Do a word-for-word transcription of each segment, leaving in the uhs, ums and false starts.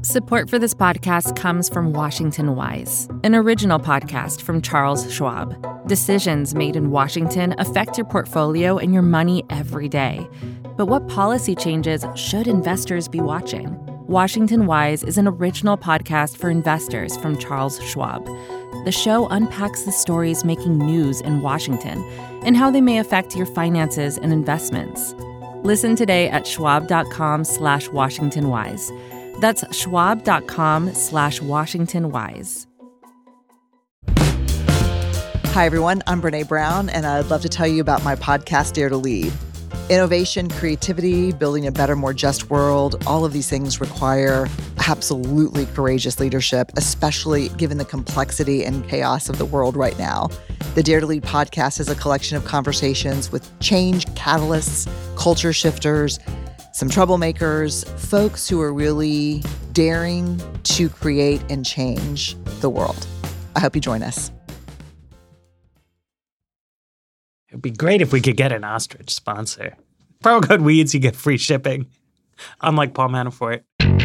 Support for this podcast comes from Washington Wise, an original podcast from Charles Schwab. Decisions made in Washington affect your portfolio and your money every day. But what policy changes should investors be watching? Washington Wise is an original podcast for investors from Charles Schwab. The show unpacks the stories making news in Washington and how they may affect your finances and investments. Listen today at schwab.com slash Washington Wise. That's schwab.com slash Washington Wise. Hi, everyone. I'm Brene Brown, and I'd love to tell you about my podcast, Dare to Lead. Innovation, creativity, building a better, more just world, all of these things require absolutely courageous leadership, especially given the complexity and chaos of the world right now. The Dare to Lead podcast is a collection of conversations with change catalysts, culture shifters, some troublemakers, folks who are really daring to create and change the world. I hope you join us. It'd be great if we could get an ostrich sponsor. Promo code WEEDS, you get free shipping. Unlike Paul Manafort.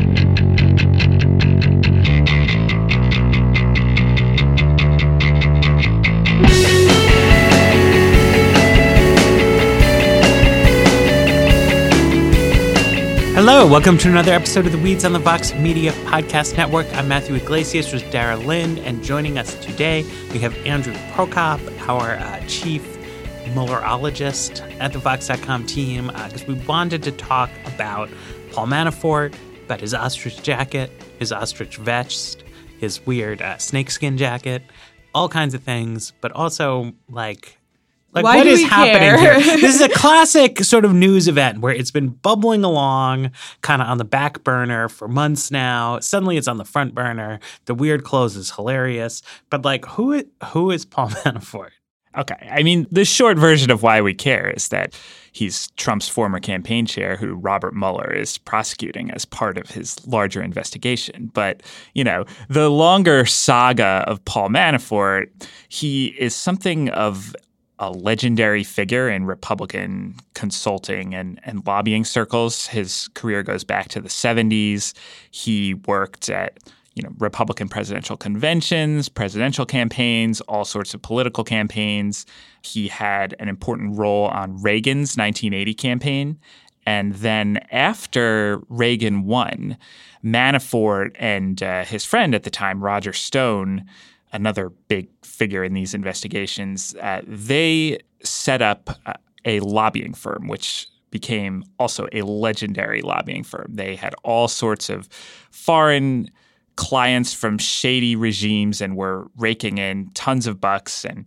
Hello, welcome to another episode of the Weeds on the Vox Media Podcast Network. I'm Matthew Iglesias with Dara Lind, and joining us today, we have Andrew Prokop, our uh, chief Muellerologist at the Vox dot com team, because uh, we wanted to talk about Paul Manafort, about his ostrich jacket, his ostrich vest, his weird uh, snakeskin jacket, all kinds of things, but also, like... Like, Why what do is we happening care? here? This is a classic sort of news event where it's been bubbling along kind of on the back burner for months now. Suddenly it's on the front burner. The weird clothes is hilarious. But, like, who who is Paul Manafort? Okay. I mean, the short version of why we care is that he's Trump's former campaign chair who Robert Mueller is prosecuting as part of his larger investigation. But, you know, the longer saga of Paul Manafort, he is something of a legendary figure in Republican consulting and, and lobbying circles. His career goes back to the seventies. He worked at, you know, Republican presidential conventions, presidential campaigns, all sorts of political campaigns. He had an important role on Reagan's nineteen eighty campaign. And then after Reagan won, Manafort and uh, his friend at the time, Roger Stone, another big figure in these investigations, uh, they set up uh, a lobbying firm, which became also a legendary lobbying firm. They had all sorts of foreign clients from shady regimes and were raking in tons of bucks. And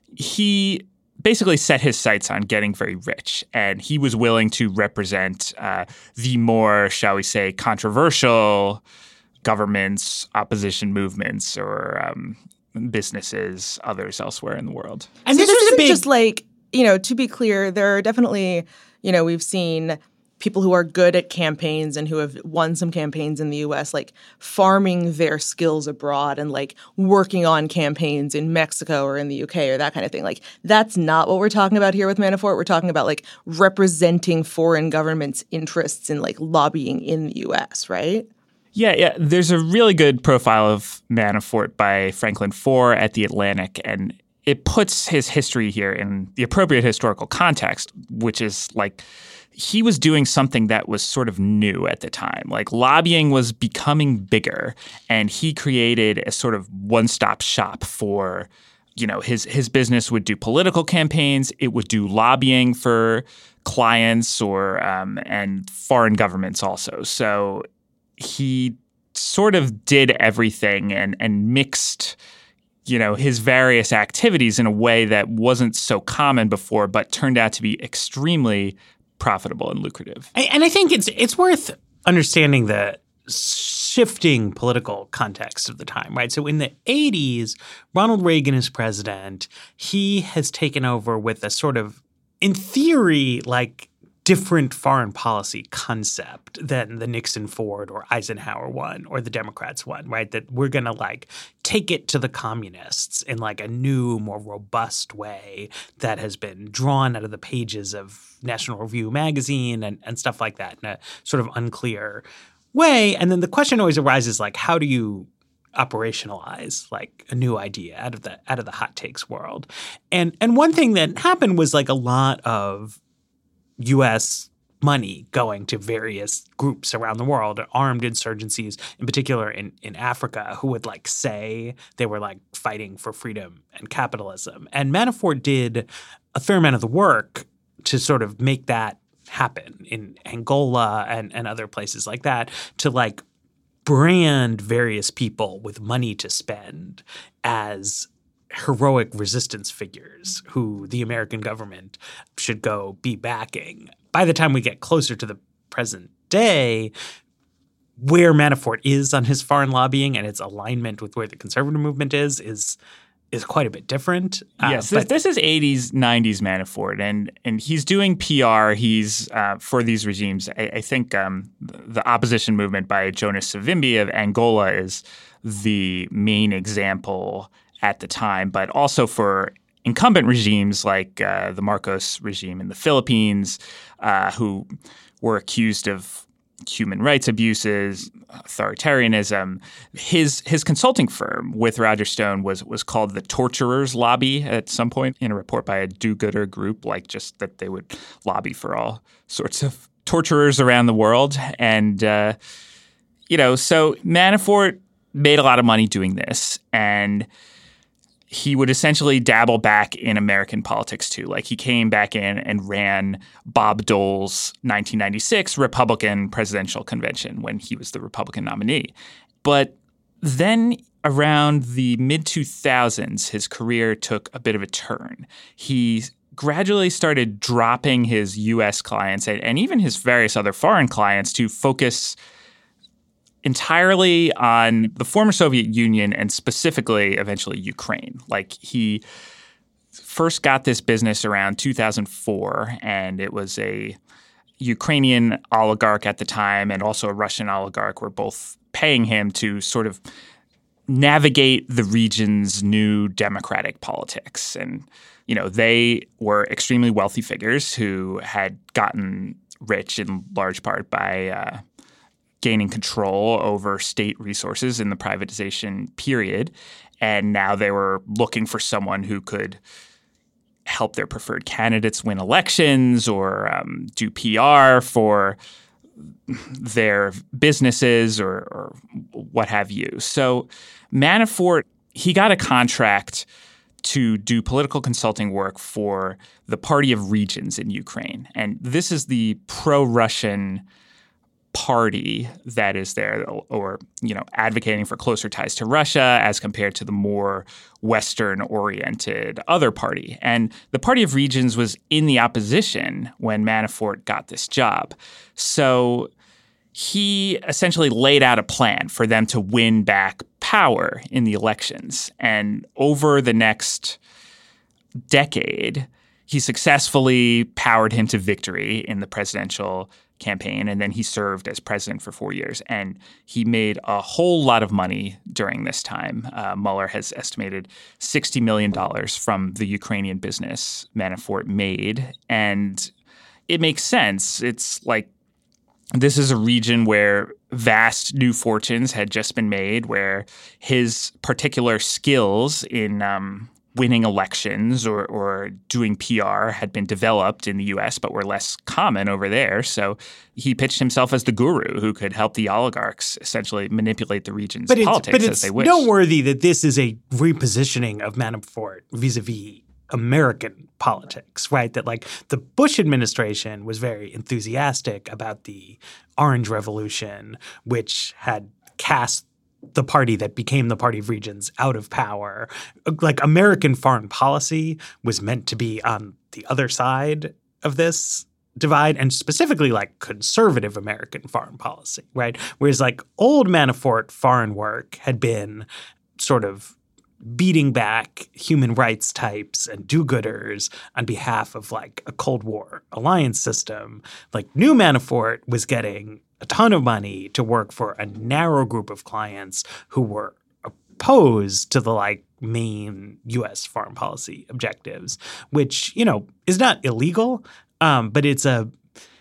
he basically set his sights on getting very rich. And he was willing to represent uh, the more, shall we say, controversial governments, opposition movements, or um, businesses, others elsewhere in the world. And So this, this is a isn't big- just like, you know, to be clear, there are definitely, you know, we've seen people who are good at campaigns and who have won some campaigns in the U S, like farming their skills abroad and like working on campaigns in Mexico or in the U K or that kind of thing. Like, that's not what we're talking about here with Manafort. We're talking about like representing foreign governments' interests in like lobbying in the U S, right? Yeah, yeah. There's a really good profile of Manafort by Franklin Foer at The Atlantic, and it puts his history here in the appropriate historical context, which is like he was doing something that was sort of new at the time. Like, lobbying was becoming bigger, and he created a sort of one-stop shop for, you know, his his business would do political campaigns, it would do lobbying for clients or um, and foreign governments also. So he sort of did everything and and mixed, you know, his various activities in a way that wasn't so common before, but turned out to be extremely profitable and lucrative. And I think it's it's worth understanding the shifting political context of the time, right? So in the eighties, Ronald Reagan is president. He has taken over with a sort of, in theory, like different foreign policy concept than the Nixon Ford or Eisenhower one or the Democrats one, right? That we're going to like take it to the communists in like a new, more robust way that has been drawn out of the pages of National Review magazine and, and stuff like that in a sort of unclear way. And then the question always arises, like, how do you operationalize like a new idea out of the out of the hot takes world? And and one thing that happened was like a lot of U S money going to various groups around the world, armed insurgencies, in particular in, in Africa, who would like say they were like fighting for freedom and capitalism. And Manafort did a fair amount of the work to sort of make that happen in Angola and, and other places like that, to like brand various people with money to spend as heroic resistance figures who the American government should go be backing. By the time we get closer to the present day, where Manafort is on his foreign lobbying and its alignment with where the conservative movement is, is is quite a bit different. Yes, uh, this, this is eighties, nineties Manafort, and and he's doing P R. He's uh, for these regimes. I, I think um, the opposition movement by Jonas Savimbi of Angola is the main example at the time, but also for incumbent regimes like uh, the Marcos regime in the Philippines, uh, who were accused of human rights abuses, authoritarianism. His his consulting firm with Roger Stone was was called the Torturers Lobby at some point in a report by a do-gooder group, like just that they would lobby for all sorts of torturers around the world. And, uh, you know, so Manafort made a lot of money doing this, and he would essentially dabble back in American politics too. Like he came back in and ran Bob Dole's nineteen ninety-six Republican presidential convention when he was the Republican nominee. But then around the mid two thousands, his career took a bit of a turn. He gradually started dropping his U S clients and, and even his various other foreign clients to focus entirely on the former Soviet Union and specifically eventually Ukraine. Like he first got this business around two thousand four, and it was a Ukrainian oligarch at the time and also a Russian oligarch were both paying him to sort of navigate the region's new democratic politics. And, you know, they were extremely wealthy figures who had gotten rich in large part by uh, gaining control over state resources in the privatization period. And now they were looking for someone who could help their preferred candidates win elections or um, do P R for their businesses or, or what have you. So Manafort, he got a contract to do political consulting work for the Party of Regions in Ukraine. And this is the pro-Russian party that is there, or, you know, advocating for closer ties to Russia as compared to the more Western-oriented other party. And the Party of Regions was in the opposition when Manafort got this job. So he essentially laid out a plan for them to win back power in the elections. And over the next decade, he successfully powered him to victory in the presidential campaign, and then he served as president for four years. And he made a whole lot of money during this time. Uh, Mueller has estimated sixty million dollars from the Ukrainian business Manafort made. And it makes sense. It's like this is a region where vast new fortunes had just been made, where his particular skills in um, winning elections or, or doing P R had been developed in the U S but were less common over there. So he pitched himself as the guru who could help the oligarchs essentially manipulate the region's but politics it's, but as they wish. But it's noteworthy that this is a repositioning of Manafort vis-a-vis American politics, right? That like the Bush administration was very enthusiastic about the Orange Revolution, which had cast the party that became the Party of Regions out of power. Like American foreign policy was meant to be on the other side of this divide, and specifically like conservative American foreign policy, right? Whereas like old Manafort foreign work had been sort of beating back human rights types and do-gooders on behalf of like a Cold War alliance system. Like new Manafort was getting a ton of money to work for a narrow group of clients who were opposed to the like main U S foreign policy objectives, which, you know, is not illegal, um, but it's a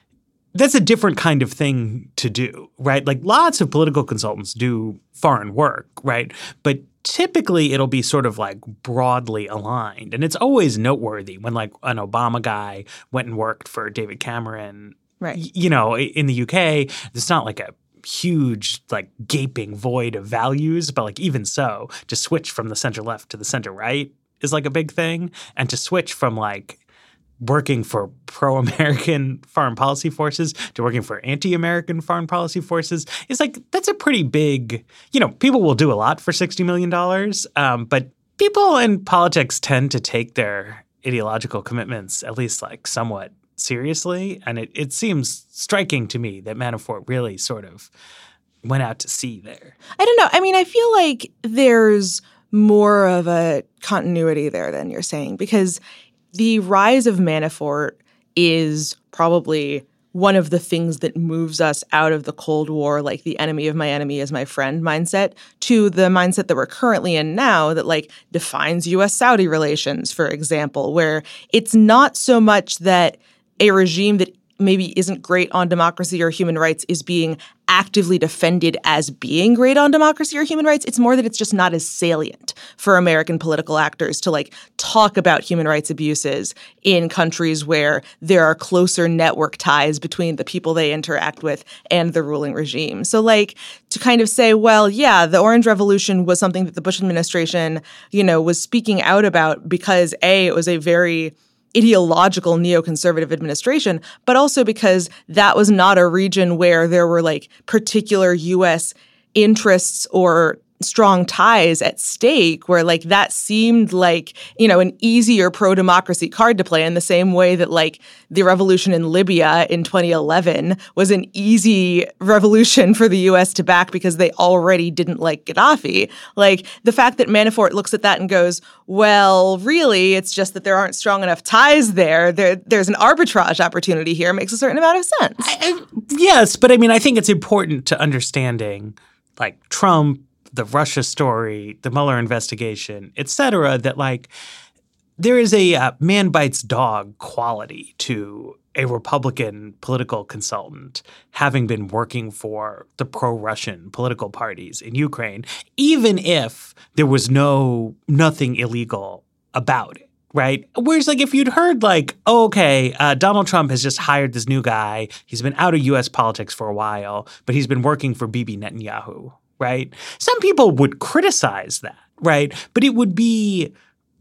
that's a different kind of thing to do, right? Like lots of political consultants do foreign work, right? But typically it'll be sort of like broadly aligned. And it's always noteworthy when like an Obama guy went and worked for David Cameron, right? Y- you know, in the U K, it's not like a huge like gaping void of values, but like even so, to switch from the center left to the center right is like a big thing. And to switch from like working for pro-American foreign policy forces to working for anti-American foreign policy forces is like, that's a pretty big, you know, people will do a lot for sixty million dollars, um, but people in politics tend to take their ideological commitments at least like somewhat seriously. And it, it seems striking to me that Manafort really sort of went out to sea there. I don't know. I mean, I feel like there's more of a continuity there than you're saying, because the rise of Manafort is probably one of the things that moves us out of the Cold War, like the enemy of my enemy is my friend mindset, to the mindset that we're currently in now that like defines U S Saudi relations, for example, where it's not so much that a regime that maybe isn't great on democracy or human rights is being actively defended as being great on democracy or human rights. It's more that it's just not as salient for American political actors to like talk about human rights abuses in countries where there are closer network ties between the people they interact with and the ruling regime. So like to kind of say, well, yeah, the Orange Revolution was something that the Bush administration, you know, was speaking out about because A, it was a very ideological neoconservative administration, but also because that was not a region where there were like particular U S interests or strong ties at stake, where like that seemed like, you know, an easier pro-democracy card to play in the same way that like the revolution in Libya in twenty eleven was an easy revolution for the U S to back because they already didn't like Gaddafi. Like the fact that Manafort looks at that and goes, well, really, it's just that there aren't strong enough ties there. There there's an arbitrage opportunity here makes a certain amount of sense. I, I, yes, but I mean, I think it's important to understanding like Trump, the Russia story, the Mueller investigation, et cetera, that like there is a uh, man bites dog quality to a Republican political consultant having been working for the pro-Russian political parties in Ukraine, even if there was no nothing illegal about it. Right. Whereas like if you'd heard like, oh, OK, uh, Donald Trump has just hired this new guy. He's been out of U S politics for a while, but he's been working for Bibi Netanyahu. Right. Some people would criticize that. Right. But it would be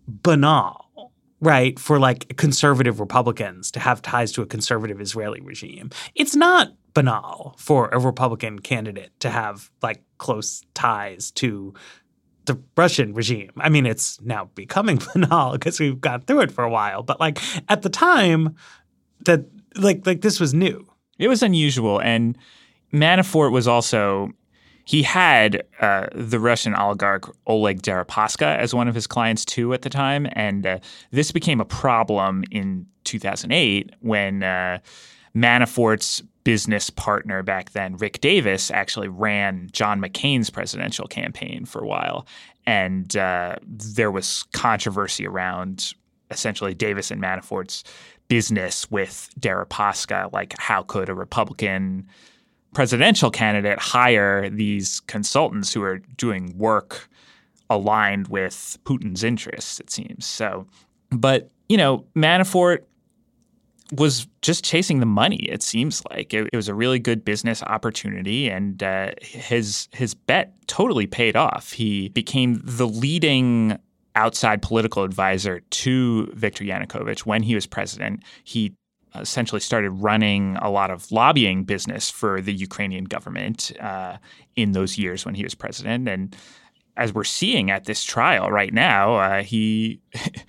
banal. Right. For like conservative Republicans to have ties to a conservative Israeli regime. It's not banal for a Republican candidate to have like close ties to the Russian regime. I mean, it's now becoming banal because we've gone through it for a while. But like at the time that like like this was new. It was unusual. And Manafort was also he had uh, the Russian oligarch Oleg Deripaska as one of his clients too at the time. And uh, this became a problem in two thousand eight when uh, Manafort's business partner back then, Rick Davis, actually ran John McCain's presidential campaign for a while. And uh, there was controversy around essentially Davis and Manafort's business with Deripaska. Like, how could a Republican presidential candidate hire these consultants who are doing work aligned with Putin's interests, it seems. So, but, you know, Manafort was just chasing the money, it seems like. It, it was a really good business opportunity, and uh, his his bet totally paid off. He became the leading outside political advisor to Viktor Yanukovych when he was president. He essentially started running a lot of lobbying business for the Ukrainian government uh, in those years when he was president. And as we're seeing at this trial right now, uh, he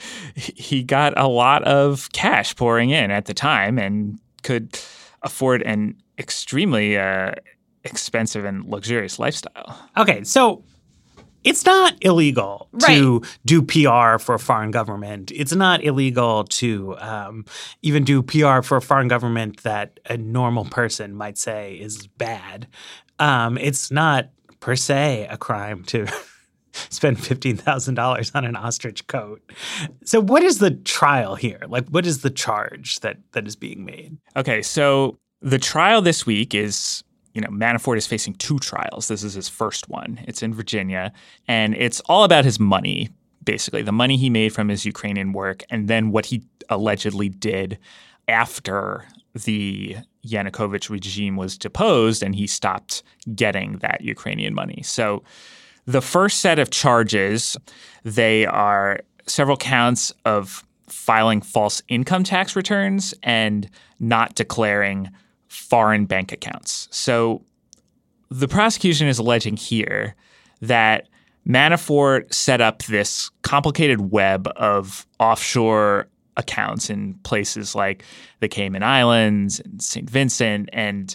he got a lot of cash pouring in at the time and could afford an extremely uh, expensive and luxurious lifestyle. Okay, so it's not illegal right. to do P R for a foreign government. It's not illegal to um, even do P R for a foreign government that a normal person might say is bad. Um, it's not per se a crime to spend fifteen thousand dollars on an ostrich coat. So what is the trial here? Like, what is the charge that that is being made? Okay, so the trial this week is, you know, Manafort is facing two trials. This is his first one. It's in Virginia, and it's all about his money, basically, the money he made from his Ukrainian work, and then what he allegedly did after the Yanukovych regime was deposed and he stopped getting that Ukrainian money. So the first set of charges, they are several counts of filing false income tax returns and not declaring foreign bank accounts. So the prosecution is alleging here that Manafort set up this complicated web of offshore accounts in places like the Cayman Islands and Saint Vincent, and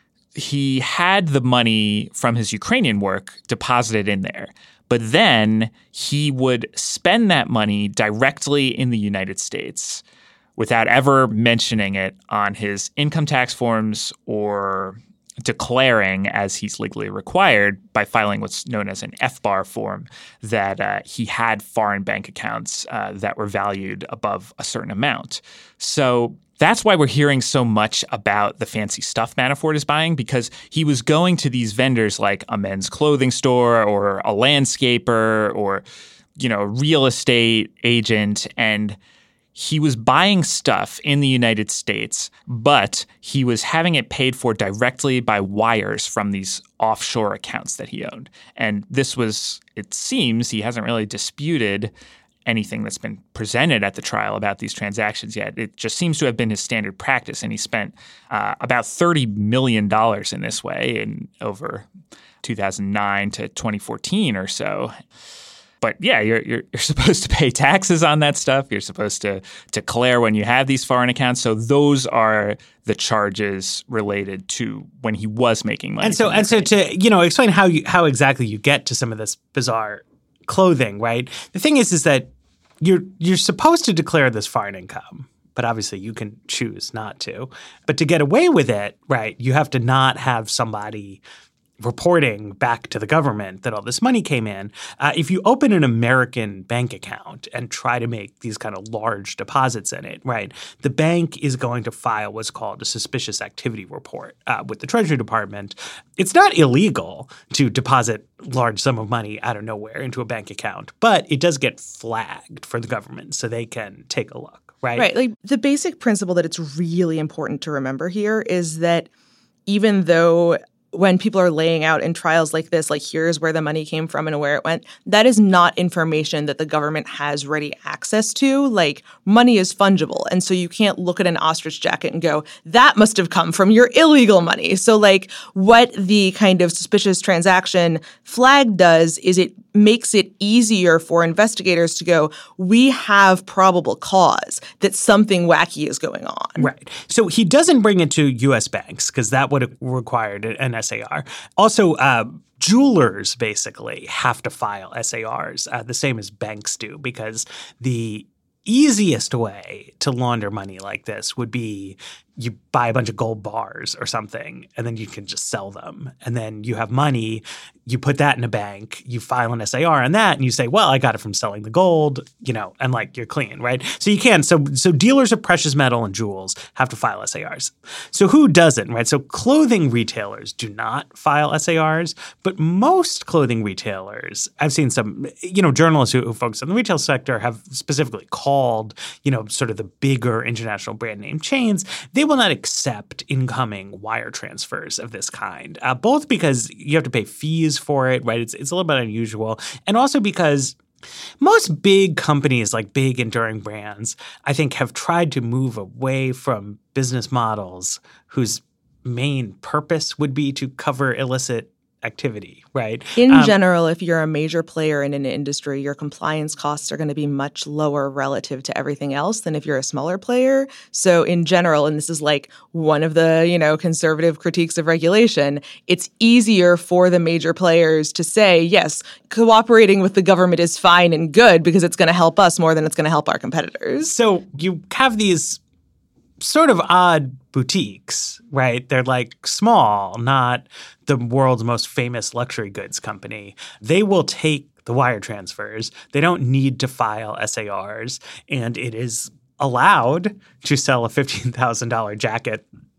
he had the money from his Ukrainian work deposited in there. But then he would spend that money directly in the United States without ever mentioning it on his income tax forms or declaring, as he's legally required, by filing what's known as an F B A R form, that uh, he had foreign bank accounts uh, that were valued above a certain amount. So that's why we're hearing so much about the fancy stuff Manafort is buying, because he was going to these vendors like a men's clothing store or a landscaper or, you know, a real estate agent, and he was buying stuff in the United States, but he was having it paid for directly by wires from these offshore accounts that he owned. And this was, it seems, he hasn't really disputed anything that's been presented at the trial about these transactions yet. It just seems to have been his standard practice, and he spent uh, about thirty million dollars in this way in over two thousand nine to twenty fourteen or so. But yeah, you're, you're you're supposed to pay taxes on that stuff. You're supposed to declare when you have these foreign accounts. So those are the charges related to when he was making money. And so and so to you know explain how you how exactly you get to some of this bizarre clothing, right? The thing is, is that you're you're supposed to declare this foreign income, but obviously you can choose not to. But to get away with it, right, you have to not have somebody reporting back to the government that all this money came in. Uh, if you open an American bank account and try to make these kind of large deposits in it, right, the bank is going to file what's called a suspicious activity report uh, with the Treasury Department. It's not illegal to deposit large sum of money out of nowhere into a bank account, but it does get flagged for the government so they can take a look, right? Right. Like the basic principle that it's really important to remember here is that even though when people are laying out in trials like this, like here's where the money came from and where it went, that is not information that the government has ready access to. Like money is fungible. And so you can't look at an ostrich jacket and go, that must have come from your illegal money. So like what the kind of suspicious transaction flag does is it makes it easier for investigators to go, we have probable cause that something wacky is going on. Right. So he doesn't bring it to U S banks because that would have required an S A R. Also, uh, jewelers basically have to file S A Rs, uh, the same as banks do, because the easiest way to launder money like this would be you buy a bunch of gold bars or something, and then you can just sell them. And then you have money, you put that in a bank, you file an S A R on that, and you say, well, I got it from selling the gold, you know, and like you're clean, right? So you can. So so dealers of precious metal and jewels have to file S A Rs. So who doesn't, right? So clothing retailers do not file S A Rs, but most clothing retailers, I've seen some, you know, journalists who, who focus on the retail sector have specifically called, you know, sort of the bigger international brand name chains. They will not accept incoming wire transfers of this kind, uh, both because you have to pay fees for it, right? It's, it's a little bit unusual. And also because most big companies, like big enduring brands, I think have tried to move away from business models whose main purpose would be to cover illicit activity, right? In um, general, if you're a major player in an industry, your compliance costs are going to be much lower relative to everything else than if you're a smaller player. So in general, and this is like one of the, you know, conservative critiques of regulation, it's easier for the major players to say, yes, cooperating with the government is fine and good because it's going to help us more than it's going to help our competitors. So you have these sort of odd boutiques, right? They're like small, not the world's most famous luxury goods company. They will take the wire transfers. They don't need to file S A Rs, and it is allowed to sell a fifteen thousand dollars jacket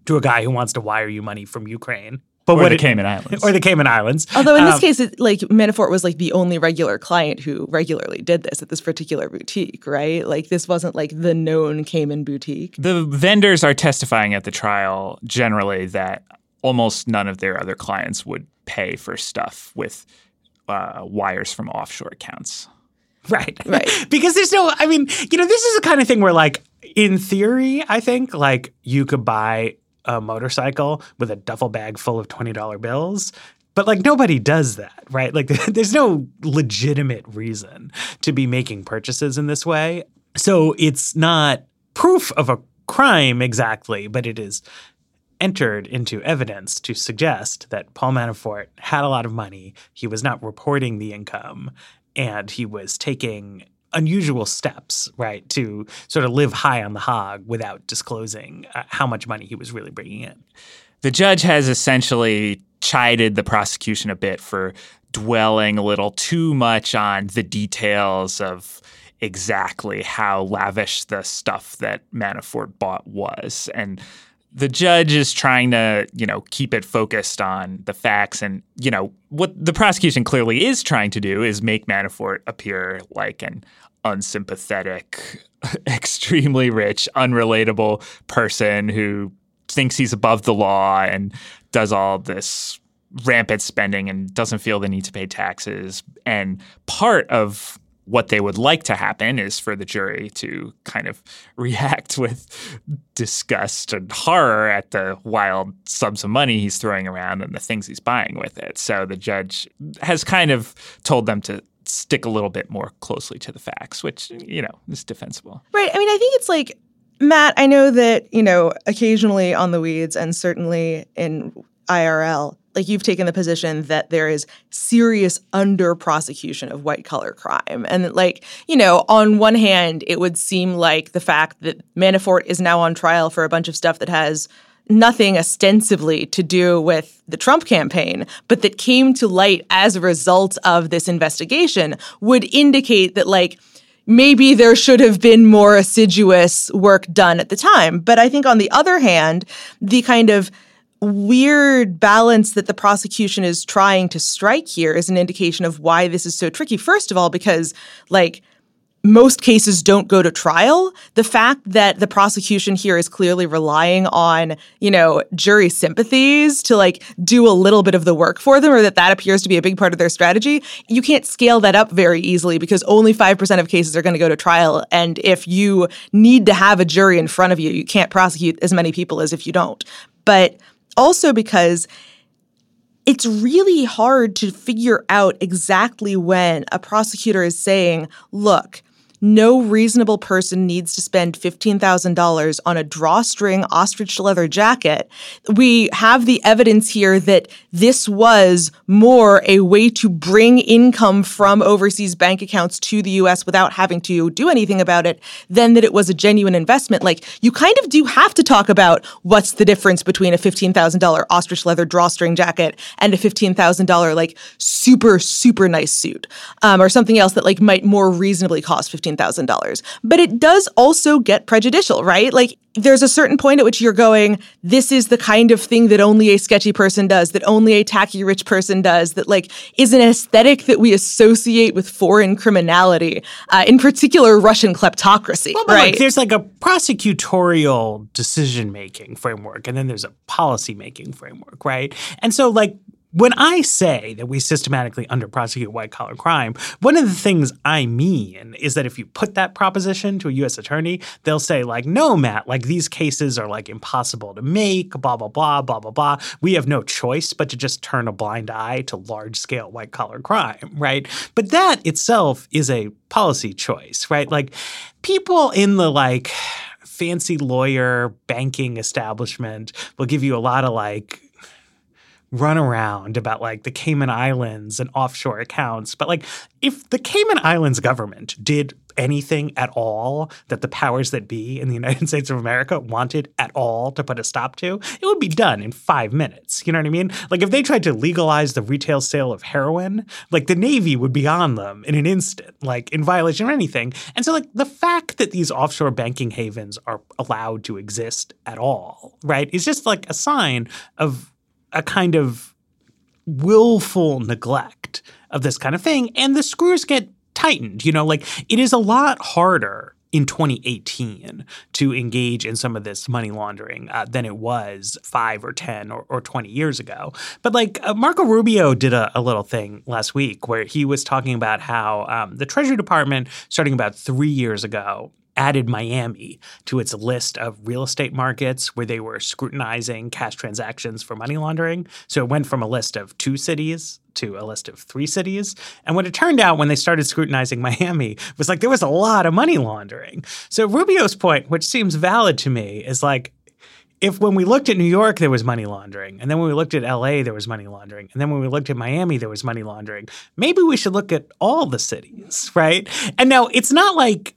to a guy who wants to wire you money from Ukraine. But or what the it, Cayman Islands. Or the Cayman Islands. Although in this Um, case, it, like Manafort was like the only regular client who regularly did this at this particular boutique, right? Like this wasn't like the known Cayman boutique. The vendors are testifying at the trial generally that almost none of their other clients would pay for stuff with uh, wires from offshore accounts. Right. Right. Because there's no, I mean, you know, this is the kind of thing where, like, in theory, I think, like, you could buy a motorcycle with a duffel bag full of twenty dollar bills. But, like, nobody does that, right? Like, there's no legitimate reason to be making purchases in this way. So it's not proof of a crime exactly, but it is entered into evidence to suggest that Paul Manafort had a lot of money. He was not reporting the income, and he was taking unusual steps, right, to sort of live high on the hog without disclosing uh, how much money he was really bringing in. The judge has essentially chided the prosecution a bit for dwelling a little too much on the details of exactly how lavish the stuff that Manafort bought was. And the judge is trying to, you know, keep it focused on the facts. And, you know, what the prosecution clearly is trying to do is make Manafort appear like an unsympathetic, extremely rich, unrelatable person who thinks he's above the law and does all this rampant spending and doesn't feel the need to pay taxes. And part of what they would like to happen is for the jury to kind of react with disgust and horror at the wild sums of money he's throwing around and the things he's buying with it. So the judge has kind of told them to stick a little bit more closely to the facts, which, you know, is defensible. Right. I mean, I think it's like, Matt, I know that, you know, occasionally on The Weeds and certainly in I R L, like you've taken the position that there is serious under-prosecution of white-collar crime. And like, you know, on one hand, it would seem like the fact that Manafort is now on trial for a bunch of stuff that has nothing ostensibly to do with the Trump campaign, but that came to light as a result of this investigation would indicate that, like, maybe there should have been more assiduous work done at the time. But I think on the other hand, the kind of weird balance that the prosecution is trying to strike here is an indication of why this is so tricky. First of all, because, like, most cases don't go to trial. The fact that the prosecution here is clearly relying on, you know, jury sympathies to like do a little bit of the work for them, or that that appears to be a big part of their strategy, you can't scale that up very easily because only five percent of cases are going to go to trial. And if you need to have a jury in front of you, you can't prosecute as many people as if you don't. But also because it's really hard to figure out exactly when a prosecutor is saying, look, no reasonable person needs to spend fifteen thousand dollars on a drawstring ostrich leather jacket. We have the evidence here that this was more a way to bring income from overseas bank accounts to the U S without having to do anything about it than that it was a genuine investment. Like, you kind of do have to talk about what's the difference between a fifteen thousand dollars ostrich leather drawstring jacket and a fifteen thousand dollars like super, super nice suit, um, or something else that like might more reasonably cost fifteen thousand dollars. But it does also get prejudicial, right? Like, there's a certain point at which you're going, this is the kind of thing that only a sketchy person does, that only a tacky rich person does, that like is an aesthetic that we associate with foreign criminality, uh, in particular Russian kleptocracy, well, but right? Look, there's like a prosecutorial decision-making framework, and then there's a policy-making framework, right? And so like, when I say that we systematically under-prosecute white-collar crime, one of the things I mean is that if you put that proposition to a U S attorney, they'll say, like, no, Matt, like, these cases are, like, impossible to make, blah, blah, blah, blah, blah, blah. We have no choice but to just turn a blind eye to large-scale white-collar crime, right? But that itself is a policy choice, right? Like, people in the, like, fancy lawyer banking establishment will give you a lot of, like, run around about like the Cayman Islands and offshore accounts. But like, if the Cayman Islands government did anything at all that the powers that be in the United States of America wanted at all to put a stop to, it would be done in five minutes. You know what I mean? Like if they tried to legalize the retail sale of heroin, like the Navy would be on them in an instant, like in violation of anything. And so like the fact that these offshore banking havens are allowed to exist at all, right, is just like a sign of a kind of willful neglect of this kind of thing. And the screws get tightened. You know, like it is a lot harder in twenty eighteen to engage in some of this money laundering uh, than it was five or ten or, or twenty years ago. But like uh, Marco Rubio did a, a little thing last week where he was talking about how um, the Treasury Department, starting about three years ago, added Miami to its list of real estate markets where they were scrutinizing cash transactions for money laundering. So it went from a list of two cities to a list of three cities. And what it turned out when they started scrutinizing Miami was like there was a lot of money laundering. So Rubio's point, which seems valid to me, is like, if when we looked at New York, there was money laundering, and then when we looked at L A, there was money laundering, and then when we looked at Miami, there was money laundering, maybe we should look at all the cities, right? And now it's not like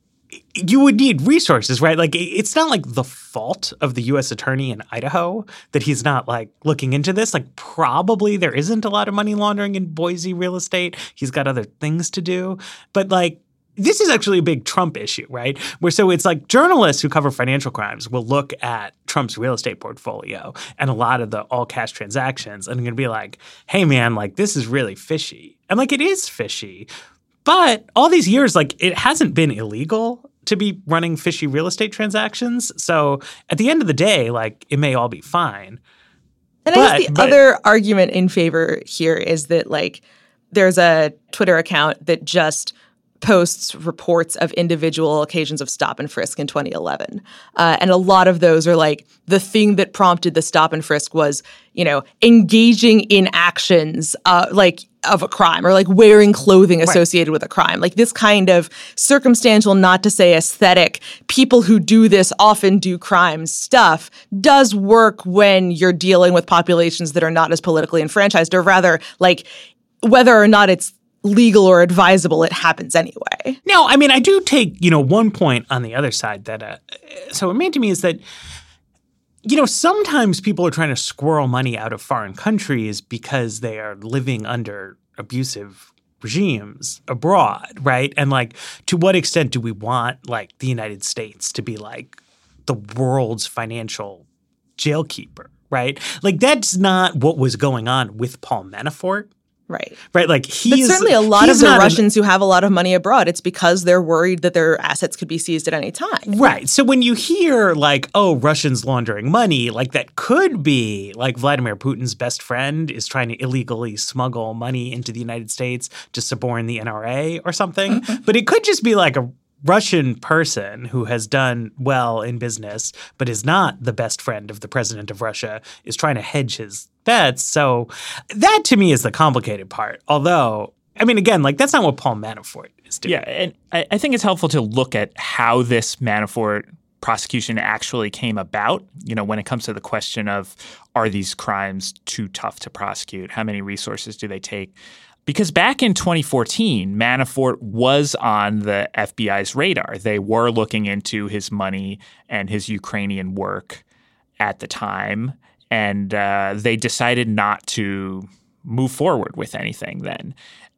you would need resources, right? Like it's not like the fault of the U S attorney in Idaho that he's not like looking into this. Like probably there isn't a lot of money laundering in Boise real estate. He's got other things to do. But like this is actually a big Trump issue, right? Where so it's like journalists who cover financial crimes will look at Trump's real estate portfolio and a lot of the all cash transactions and they're going to be like, hey man, like this is really fishy. And like it is fishy. But all these years, like it hasn't been illegal to be running fishy real estate transactions. So at the end of the day, like it may all be fine. And but, I guess the but, other argument in favor here is that like there's a Twitter account that just posts reports of individual occasions of stop and frisk in twenty eleven. Uh, and a lot of those are like the thing that prompted the stop and frisk was, you know, engaging in actions uh, like of a crime or like wearing clothing associated right. with a crime. Like this kind of circumstantial, not to say aesthetic, people who do this often do crimes stuff does work when you're dealing with populations that are not as politically enfranchised, or rather like whether or not it's legal or advisable, it happens anyway. No, I mean, I do take, you know, one point on the other side that, uh, so it made to me is that, you know, sometimes people are trying to squirrel money out of foreign countries because they are living under abusive regimes abroad, right? And like, to what extent do we want like the United States to be like the world's financial jailkeeper, right? Like that's not what was going on with Paul Manafort. Right. Right. Like he's But certainly a lot of the Russians an, who have a lot of money abroad, it's because they're worried that their assets could be seized at any time. Right. So when you hear like, oh, Russians laundering money, like that could be like Vladimir Putin's best friend is trying to illegally smuggle money into the United States to suborn the N R A or something. But it could just be like a Russian person who has done well in business but is not the best friend of the president of Russia is trying to hedge his bets. So that to me is the complicated part. Although, I mean, again, like that's not what Paul Manafort is doing. Yeah, and I, I think it's helpful to look at how this Manafort prosecution actually came about, you know, when it comes to the question of are these crimes too tough to prosecute? How many resources do they take? Because back in twenty fourteen, Manafort was on the F B I's radar. They were looking into his money and his Ukrainian work at the time, and uh, they decided not to move forward with anything then.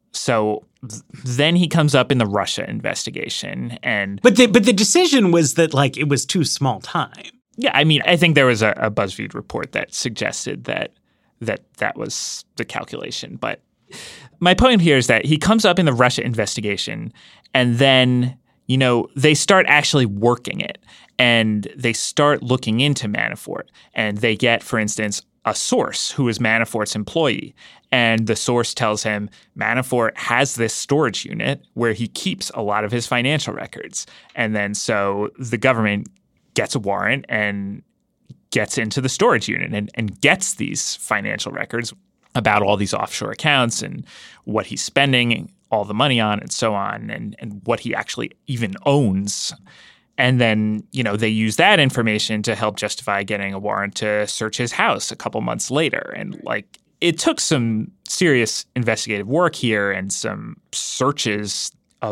So th- then he comes up in the Russia investigation. and But the, but the decision was that like it was too small time. Yeah, I mean, I think there was a, a BuzzFeed report that suggested that that that was the calculation, but my point here is that he comes up in the Russia investigation and then, you know, they start actually working it and they start looking into Manafort and they get, for instance, a source who is Manafort's employee. And the source tells him Manafort has this storage unit where he keeps a lot of his financial records. And then so the government gets a warrant and gets into the storage unit and, and gets these financial records about all these offshore accounts and what he's spending all the money on and so on, and, and what he actually even owns. And then, you know, they use that information to help justify getting a warrant to search his house a couple months later. And like, it took some serious investigative work here and some searches of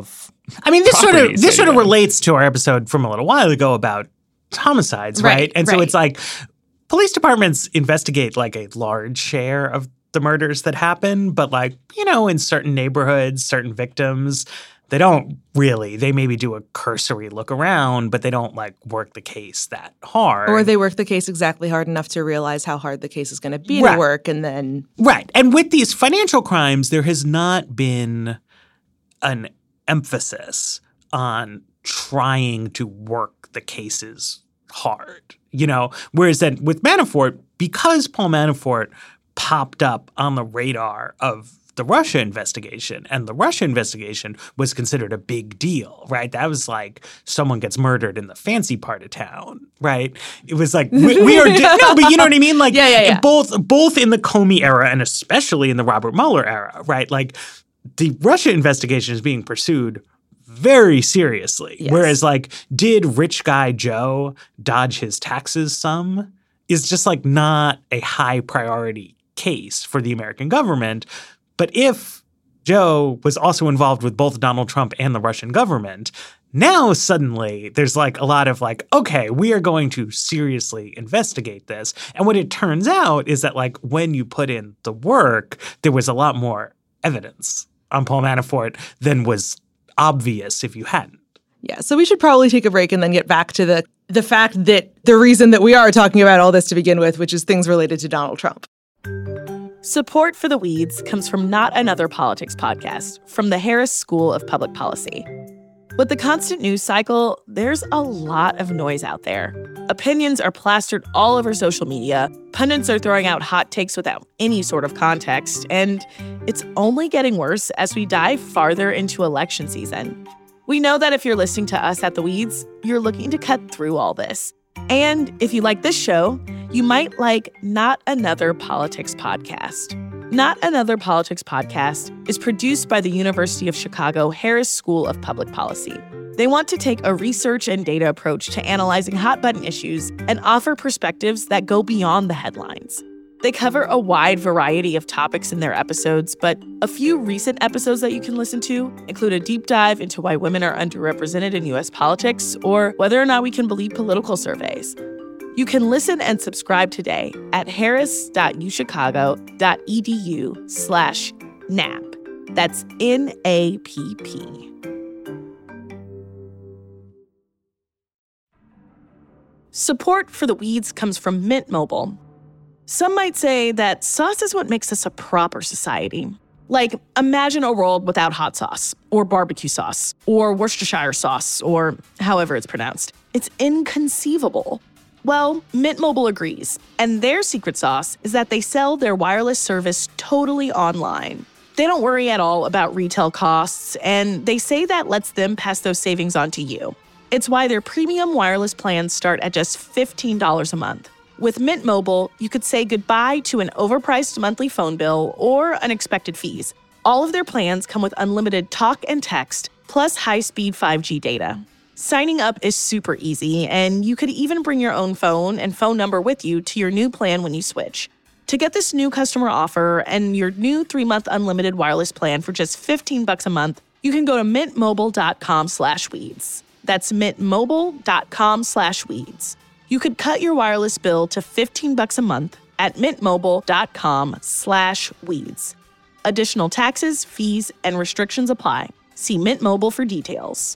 I mean, this sort of this sort of even. relates to our episode from a little while ago about homicides, right? Right, And so right. it's like police departments investigate like a large share of the murders that happen, but like, you know, in certain neighborhoods, certain victims, they don't really. They maybe do a cursory look around, but they don't like work the case that hard. Or they work the case exactly hard enough to realize how hard the case is going to be Right. to work, and then Right. And with these financial crimes, there has not been an emphasis on trying to work the cases hard, you know, whereas then with Manafort, because Paul Manafort popped up on the radar of the Russia investigation, and the Russia investigation was considered a big deal, right? That was like someone gets murdered in the fancy part of town, right? It was like we, we are di- no, but you know what I mean? Like Yeah, yeah, yeah. both both in the Comey era and especially in the Robert Mueller era, right? Like the Russia investigation is being pursued very seriously. Yes. Whereas like, did rich guy Joe dodge his taxes some? Is just like not a high priority case for the American government. But if Joe was also involved with both Donald Trump and the Russian government, now suddenly there's like a lot of like, okay, we are going to seriously investigate this. And what it turns out is that like when you put in the work, there was a lot more evidence on Paul Manafort than was obvious if you hadn't. yeah. So we should probably take a break and then get back to the the fact that the reason that we are talking about all this to begin with, which is things related to Donald Trump. Support for The Weeds comes from Not Another Politics podcast from the Harris School of Public Policy. With the constant news cycle, there's a lot of noise out there. Opinions are plastered all over social media, pundits are throwing out hot takes without any sort of context, and it's only getting worse as we dive farther into election season. We know that if you're listening to us at The Weeds, you're looking to cut through all this. And if you like this show, you might like Not Another Politics podcast. Not Another Politics podcast is produced by the University of Chicago Harris School of Public Policy. They want to take a research and data approach to analyzing hot-button issues and offer perspectives that go beyond the headlines. They cover a wide variety of topics in their episodes, but a few recent episodes that you can listen to include a deep dive into why women are underrepresented in U S politics or whether or not we can believe political surveys. You can listen and subscribe today at harris.uchicago.edu slash NAP. That's N A P P. Support for The Weeds comes from Mint Mobile. Some might say that sauce is what makes us a proper society. Like, imagine a world without hot sauce, or barbecue sauce, or Worcestershire sauce, or however it's pronounced. It's inconceivable. Well, Mint Mobile agrees, and their secret sauce is that they sell their wireless service totally online. They don't worry at all about retail costs, and they say that lets them pass those savings on to you. It's why their premium wireless plans start at just fifteen dollars a month. With Mint Mobile, you could say goodbye to an overpriced monthly phone bill or unexpected fees. All of their plans come with unlimited talk and text, plus high-speed five G data. Signing up is super easy, and you could even bring your own phone and phone number with you to your new plan when you switch. To get this new customer offer and your new three-month unlimited wireless plan for just fifteen bucks a month, you can go to mintmobile.com slash weeds. That's mintmobile.com slash weeds. You could cut your wireless bill to fifteen bucks a month at mintmobile.com slash weeds. Additional taxes, fees, and restrictions apply. See Mint Mobile for details.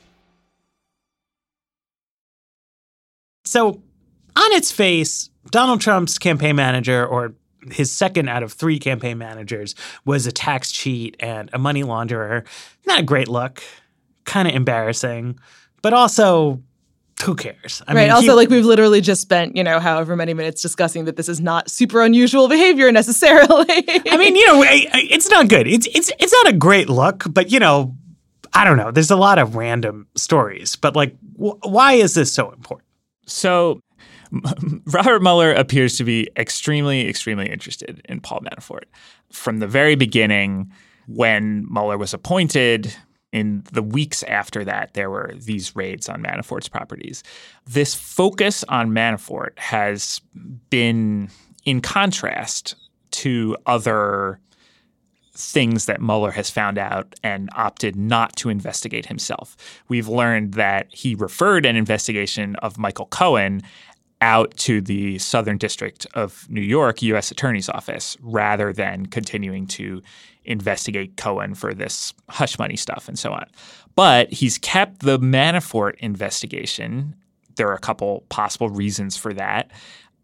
So on its face, Donald Trump's campaign manager, or his second out of three campaign managers, was a tax cheat and a money launderer. Not a great look, kind of embarrassing, but also who cares? I right. mean, Also, he, like we've literally just spent, you know, however many minutes discussing that this is not super unusual behavior necessarily. I mean, you know, it's not good. It's it's it's not a great look, but you know, I don't know. There's a lot of random stories, but like, wh- why is this so important? So Robert Mueller appears to be extremely, extremely interested in Paul Manafort. From the very beginning, when Mueller was appointed, in the weeks after that, there were these raids on Manafort's properties. This focus on Manafort has been in contrast to other things that Mueller has found out and opted not to investigate himself. We've learned that he referred an investigation of Michael Cohen out to the Southern District of New York U S Attorney's Office rather than continuing to investigate Cohen for this hush money stuff and so on. But he's kept the Manafort investigation. There are a couple possible reasons for that.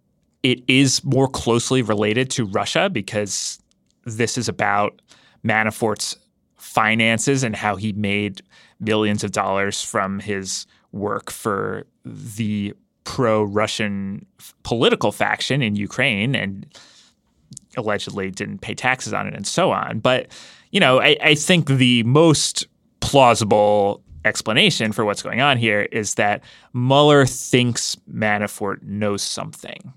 It is more closely related to Russia because this is about Manafort's finances and how he made millions of dollars from his work for the pro-Russian political faction in Ukraine and allegedly didn't pay taxes on it and so on. But, you know, I, I think the most plausible explanation for what's going on here is that Mueller thinks Manafort knows something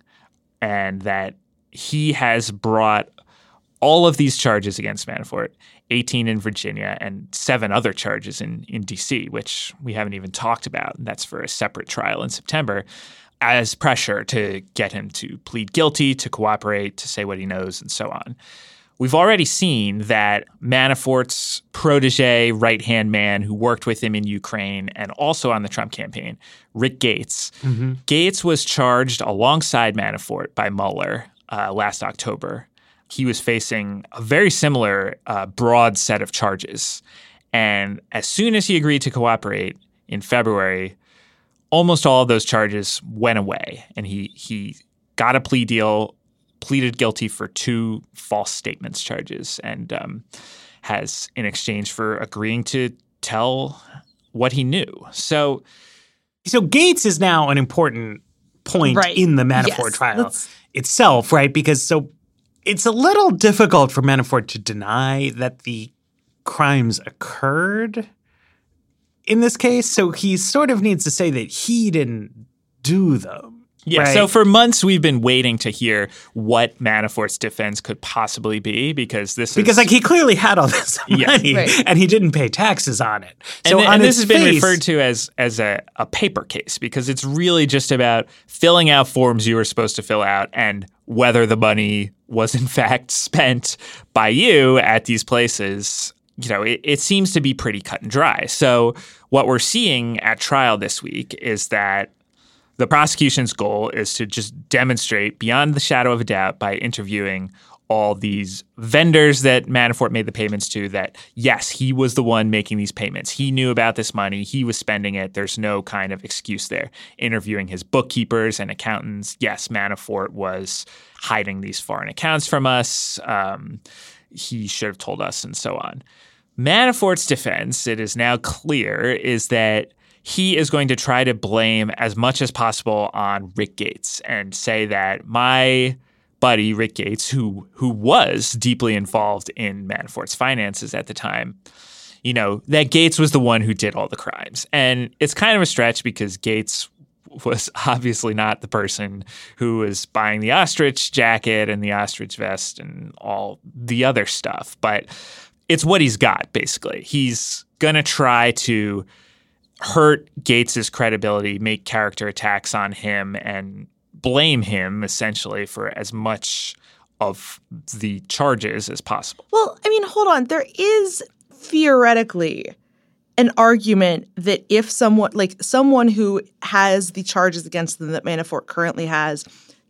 and that he has brought all of these charges against Manafort, eighteen in Virginia and seven other charges in, in D C, which we haven't even talked about. And that's for a separate trial in September, as pressure to get him to plead guilty, to cooperate, to say what he knows, and so on. We've already seen that Manafort's protege, right-hand man who worked with him in Ukraine and also on the Trump campaign, Rick Gates. Mm-hmm. Gates was charged alongside Manafort by Mueller uh, last October. He was facing a very similar uh, broad set of charges. And as soon as he agreed to cooperate in February, almost all of those charges went away. And he he got a plea deal, pleaded guilty for two false statements charges, and um, has, in exchange for agreeing to tell what he knew. So, so Gates is now an important point right. in the Manafort yes, trial that's... itself, right? Because so it's a little difficult for Manafort to deny that the crimes occurred in this case. So he sort of needs to say that he didn't do them. Yeah, right? So for months we've been waiting to hear what Manafort's defense could possibly be because this because is... Because like he clearly had all this yeah, money right. and he didn't pay taxes on it. So and, on and this has been face, referred to as as a, a paper case because it's really just about filling out forms you were supposed to fill out and whether the money was in fact spent by you at these places. You know, it, it seems to be pretty cut and dry. So what we're seeing at trial this week is that the prosecution's goal is to just demonstrate beyond the shadow of a doubt by interviewing all these vendors that Manafort made the payments to that, yes, he was the one making these payments. He knew about this money. He was spending it. There's no kind of excuse there. Interviewing his bookkeepers and accountants. Yes, Manafort was hiding these foreign accounts from us. Um, he should have told us and so on. Manafort's defense, it is now clear, is that he is going to try to blame as much as possible on Rick Gates and say that my buddy, Rick Gates, who who was deeply involved in Manafort's finances at the time, you know, that Gates was the one who did all the crimes. And it's kind of a stretch because Gates was obviously not the person who was buying the ostrich jacket and the ostrich vest and all the other stuff. But it's what he's got, basically. He's going to try to hurt Gates's credibility, make character attacks on him, and blame him essentially for as much of the charges as possible. Well, I mean, hold on. There is theoretically an argument that if someone like someone who has the charges against them that Manafort currently has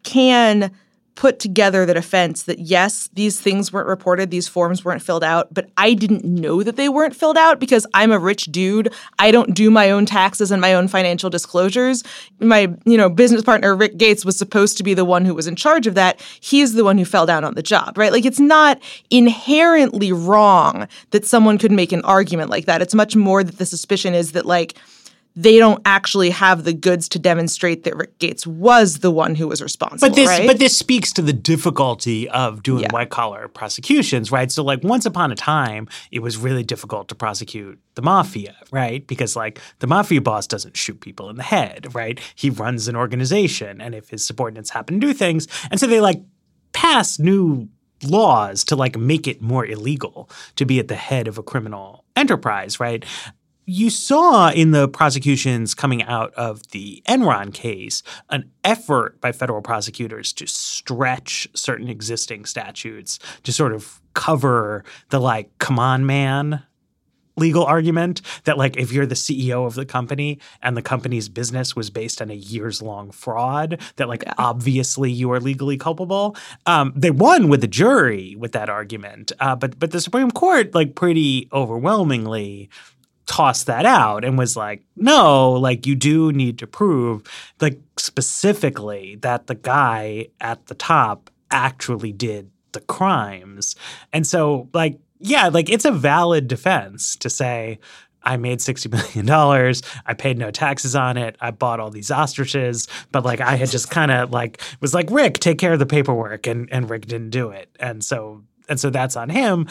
can put together the defense that, yes, these things weren't reported, these forms weren't filled out, but I didn't know that they weren't filled out because I'm a rich dude. I don't do my own taxes and my own financial disclosures. My, you know, business partner, Rick Gates, was supposed to be the one who was in charge of that. He's the one who fell down on the job, right? Like, it's not inherently wrong that someone could make an argument like that. It's much more that the suspicion is that, like, they don't actually have the goods to demonstrate that Rick Gates was the one who was responsible, but this, right? But this speaks to the difficulty of doing yeah. white-collar prosecutions, right? So, like, once upon a time, it was really difficult to prosecute the mafia, right? Because, like, the mafia boss doesn't shoot people in the head, right? He runs an organization, and if his subordinates happen to do things, and so they, like, pass new laws to, like, make it more illegal to be at the head of a criminal enterprise, right? you saw in the prosecutions coming out of the Enron case an effort by federal prosecutors to stretch certain existing statutes to sort of cover the like, come on, man legal argument that like if you're the C E O of the company and the company's business was based on a years-long fraud that like yeah. obviously you are legally culpable. Um, they won with the jury with that argument, uh, but but the Supreme Court like pretty overwhelmingly tossed that out and was like, no, like you do need to prove like specifically that the guy at the top actually did the crimes. And so like yeah, like it's a valid defense to say, I made sixty million dollars. I paid no taxes on it. I bought all these ostriches. But like I had just kind of like was like, Rick, take care of the paperwork. And, and Rick didn't do it. And so and so that's on him.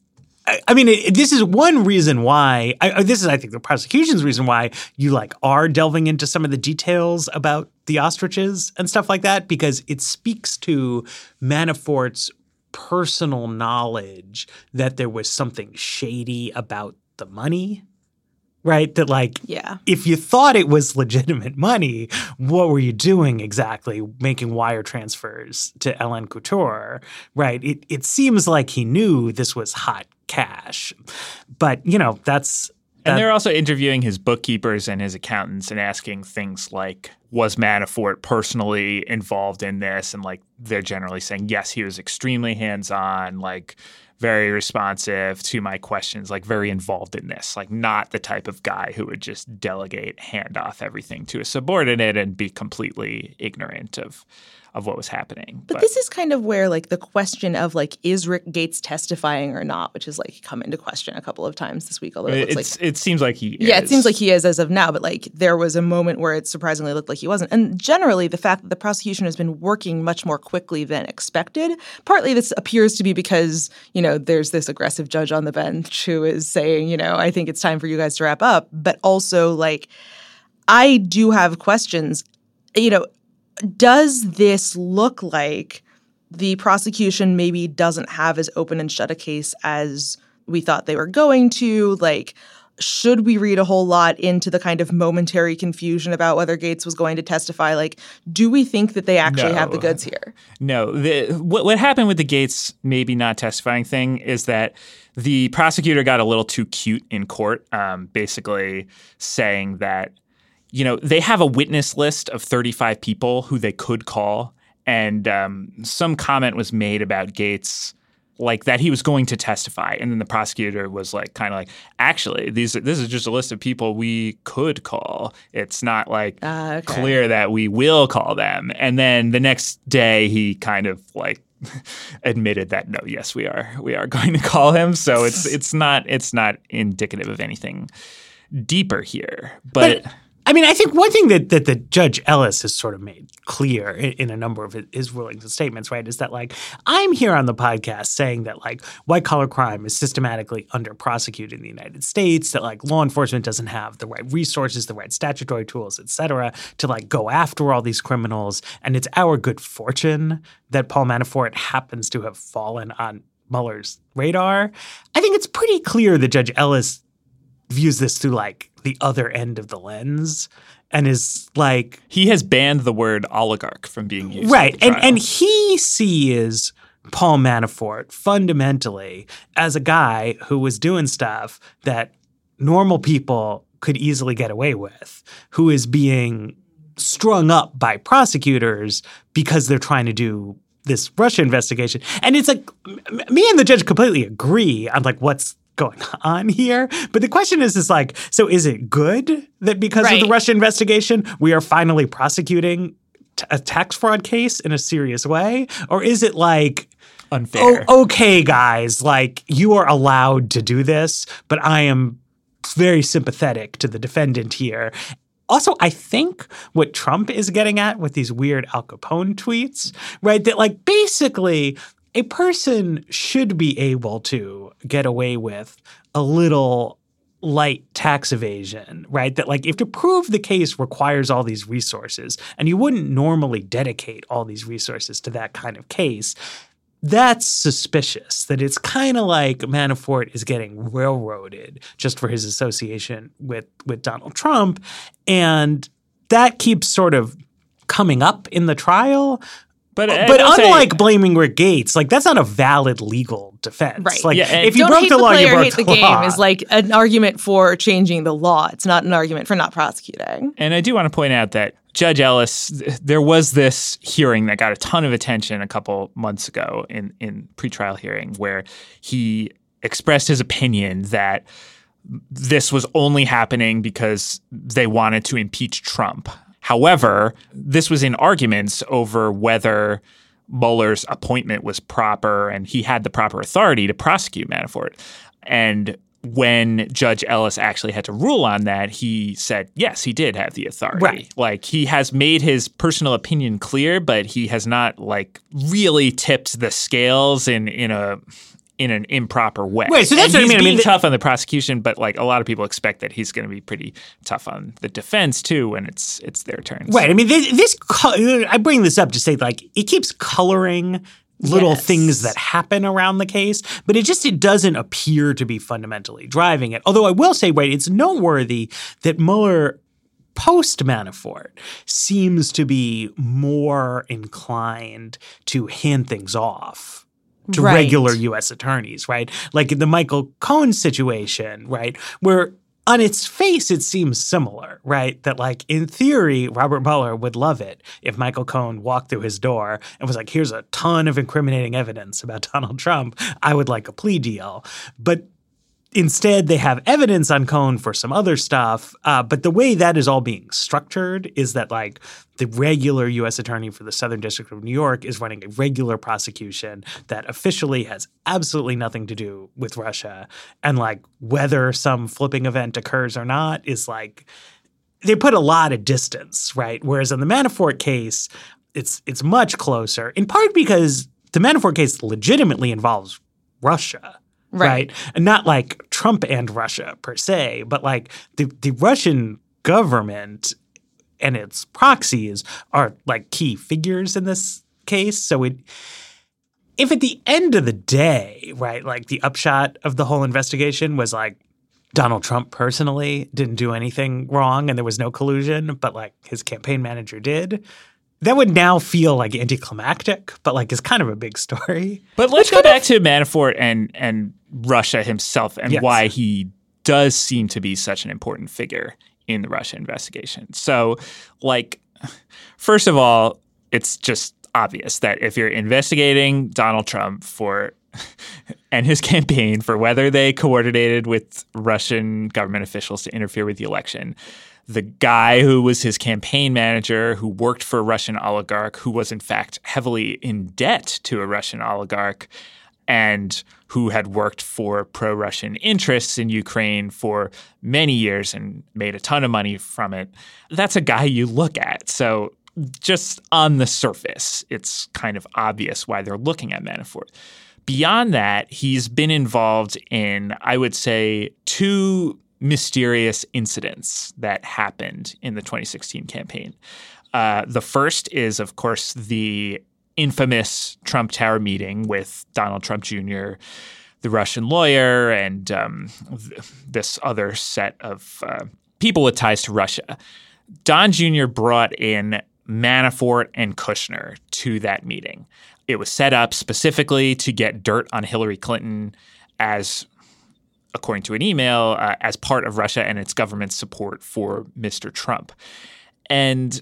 I, I mean, it, this is one reason why I, this is, I think, the prosecution's reason why you like are delving into some of the details about the ostriches and stuff like that, because it speaks to Manafort's personal knowledge that there was something shady about the money, right? That like, yeah. if you thought it was legitimate money, what were you doing exactly making wire transfers to Ellen Couture, right? It it seems like he knew this was hot cash, but you know, that's And they're also interviewing his bookkeepers and his accountants and asking things like, was Manafort personally involved in this? And like they're generally saying, yes, he was extremely hands-on, like very responsive to my questions, like very involved in this, like not the type of guy who would just delegate, hand off everything to a subordinate and be completely ignorant of of what was happening. But, but this is kind of where like the question of like, is Rick Gates testifying or not, which is like come into question a couple of times this week, although it looks it's, like it seems like he is. Yeah, it seems like he is as of now, but like there was a moment where it surprisingly looked like he wasn't. And generally the fact that the prosecution has been working much more quickly than expected, partly this appears to be because, you know, there's this aggressive judge on the bench who is saying, you know, I think it's time for you guys to wrap up. But also like I do have questions, you know, does this look like the prosecution maybe doesn't have as open and shut a case as we thought they were going to? Like, should we read a whole lot into the kind of momentary confusion about whether Gates was going to testify? Like, do we think that they actually no. have the goods here? No. The, what, what happened with the Gates maybe not testifying thing is that the prosecutor got a little too cute in court, um, basically saying that, you know, they have a witness list of thirty-five people who they could call. And um, some comment was made about Gates, like that he was going to testify. And then the prosecutor was like, kind of like, actually, these this is just a list of people we could call. It's not like uh, okay. clear that we will call them. And then the next day he kind of like admitted that, no, yes, we are we are going to call him. So it's it's not it's not indicative of anything deeper here. But, but I mean, I think one thing that, that the Judge Ellis has sort of made clear in, in a number of his rulings and statements, right, is that, like, I'm here on the podcast saying that, like, white-collar crime is systematically under-prosecuted in the United States, that, like, law enforcement doesn't have the right resources, the right statutory tools, et cetera, to, like, go after all these criminals. And it's our good fortune that Paul Manafort happens to have fallen on Mueller's radar. I think it's pretty clear that Judge Ellis views this through, like, the other end of the lens and is like... He has banned the word oligarch from being used. Right. And, and he sees Paul Manafort fundamentally as a guy who was doing stuff that normal people could easily get away with, who is being strung up by prosecutors because they're trying to do this Russia investigation. And it's like, me and the judge completely agree on like what's going on here. But the question is, is like, so is it good that because right. of the Russia investigation, we are finally prosecuting t- a tax fraud case in a serious way? Or is it like, unfair? Oh, okay, guys, like you are allowed to do this, but I am very sympathetic to the defendant here. Also, I think what Trump is getting at with these weird Al Capone tweets, right, that like basically a person should be able to get away with a little light tax evasion, right? That like if to prove the case requires all these resources and you wouldn't normally dedicate all these resources to that kind of case, that's suspicious, that it's kind of like Manafort is getting railroaded just for his association with, with Donald Trump. And that keeps sort of coming up in the trial. But, but unlike say, blaming Rick Gates, like that's not a valid legal defense. Right. Like yeah, if you don't broke hate the the law, player, you broke hate the, the law. game is like an argument for changing the law. It's not an argument for not prosecuting. And I do want to point out that Judge Ellis, there was this hearing that got a ton of attention a couple months ago in, in pretrial hearing where he expressed his opinion that this was only happening because they wanted to impeach Trump. However, this was in arguments over whether Mueller's appointment was proper and he had the proper authority to prosecute Manafort. And when Judge Ellis actually had to rule on that, he said, yes, he did have the authority. Right. Like he has made his personal opinion clear, but he has not like really tipped the scales in, in a in an improper way. Right, so that's and what I he's mean. I being mean, tough on the prosecution, but like a lot of people expect that he's going to be pretty tough on the defense too when it's it's their turn. Right. I mean, this, this I bring this up to say like it keeps coloring little Yes. things that happen around the case, but it just it doesn't appear to be fundamentally driving it. Although I will say, right, it's noteworthy that Mueller post-Manafort seems to be more inclined to hand things off to Right. regular U S attorneys, right? Like in the Michael Cohen situation, right, where on its face, it seems similar, right? That like in theory, Robert Mueller would love it if Michael Cohen walked through his door and was like, here's a ton of incriminating evidence about Donald Trump. I would like a plea deal. But instead, they have evidence on Cohen for some other stuff. Uh, but the way that is all being structured is that like the regular U S attorney for the Southern District of New York is running a regular prosecution that officially has absolutely nothing to do with Russia. And like whether some flipping event occurs or not is like they put a lot of distance, right? Whereas in the Manafort case, it's it's much closer, in part because the Manafort case legitimately involves Russia. Right. right. And not like Trump and Russia per se, but like the, the Russian government and its proxies are like key figures in this case. So it, if at the end of the day, right, like the upshot of the whole investigation was like Donald Trump personally didn't do anything wrong and there was no collusion, but like his campaign manager did, that would now feel like anticlimactic, but like it's kind of a big story. But let's go back to Manafort and and Russia himself and Yes. why he does seem to be such an important figure in the Russia investigation. So, like, first of all, it's just obvious that if you're investigating Donald Trump for and his campaign for whether they coordinated with Russian government officials to interfere with the election, the guy who was his campaign manager, who worked for a Russian oligarch, who was in fact heavily in debt to a Russian oligarch, and who had worked for pro-Russian interests in Ukraine for many years and made a ton of money from it, that's a guy you look at. So just on the surface, it's kind of obvious why they're looking at Manafort. Beyond that, he's been involved in, I would say, two mysterious incidents that happened in the twenty sixteen campaign. Uh, the first is, of course, the infamous Trump Tower meeting with Donald Trump Junior, the Russian lawyer, and um, th- this other set of uh, people with ties to Russia. Don Junior brought in Manafort and Kushner to that meeting. It was set up specifically to get dirt on Hillary Clinton as, according to an email, uh, as part of Russia and its government's support for Mister Trump. And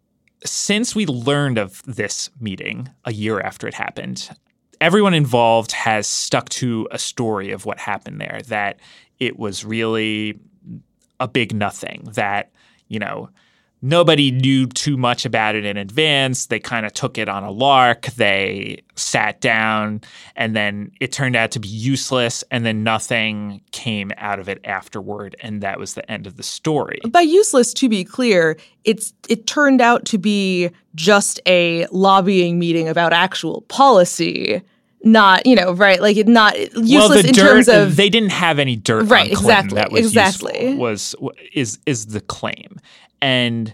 since we learned of this meeting a year after it happened, everyone involved has stuck to a story of what happened there, that it was really a big nothing, that, you know, nobody knew too much about it in advance. They kind of took it on a lark. They sat down, and then it turned out to be useless, and then nothing came out of it afterward, and that was the end of the story. By useless, to be clear, it's it turned out to be just a lobbying meeting about actual policy. Not, you know, right, like it not useless well, the in dirt, terms of they didn't have any dirt Right, on Clinton exactly, that was exactly. useful, was is is the claim. And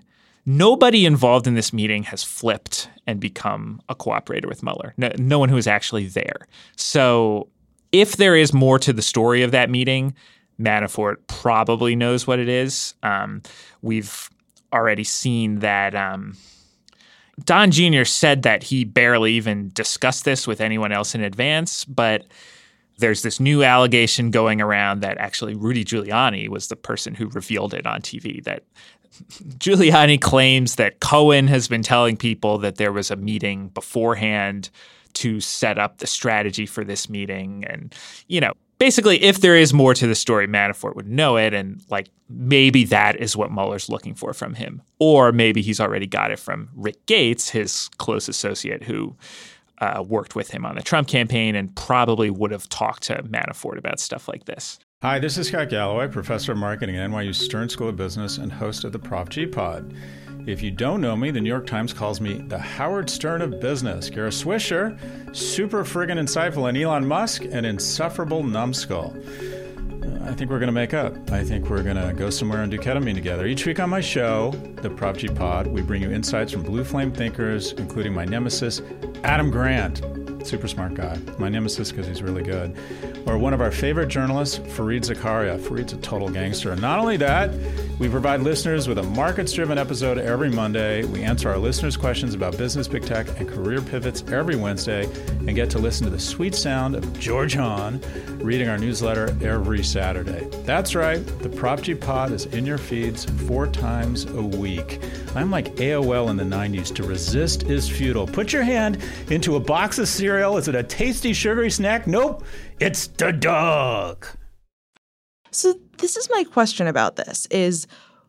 nobody involved in this meeting has flipped and become a cooperator with Mueller. No, no one who was actually there. So if there is more to the story of that meeting, Manafort probably knows what it is. Um, we've already seen that um, Don Junior said that he barely even discussed this with anyone else in advance, but there's this new allegation going around that actually Rudy Giuliani was the person who revealed it on T V, that Giuliani claims that Cohen has been telling people that there was a meeting beforehand to set up the strategy for this meeting. And, you know, basically, if there is more to the story, Manafort would know it. And, like, maybe that is what Mueller's looking for from him. Or maybe he's already got it from Rick Gates, his close associate who uh, worked with him on the Trump campaign and probably would have talked to Manafort about stuff like this. Hi, this is Scott Galloway, professor of marketing at N Y U Stern School of Business and host of the Prop G Pod. If you don't know me, the New York Times calls me the Howard Stern of business. Kara Swisher, super friggin' insightful, and Elon Musk, an insufferable numbskull. Uh, I think we're going to make up. I think we're going to go somewhere and do ketamine together. Each week on my show, the Prop G Pod, we bring you insights from blue flame thinkers, including my nemesis, Adam Grant. Super smart guy. My nemesis because he's really good. Or one of our favorite journalists, Fareed Zakaria. Fareed's a total gangster. And not only that, we provide listeners with a markets-driven episode every Monday. We answer our listeners' questions about business, big tech, and career pivots every Wednesday, and get to listen to the sweet sound of George Hahn reading our newsletter every Saturday. That's right. The Prop G Pod is in your feeds four times a week. I'm like A O L in the nineties. To resist is futile. Put your hand into a box of cereal. Is it a tasty, sugary snack? Nope. It's the dog. So this is my question about this is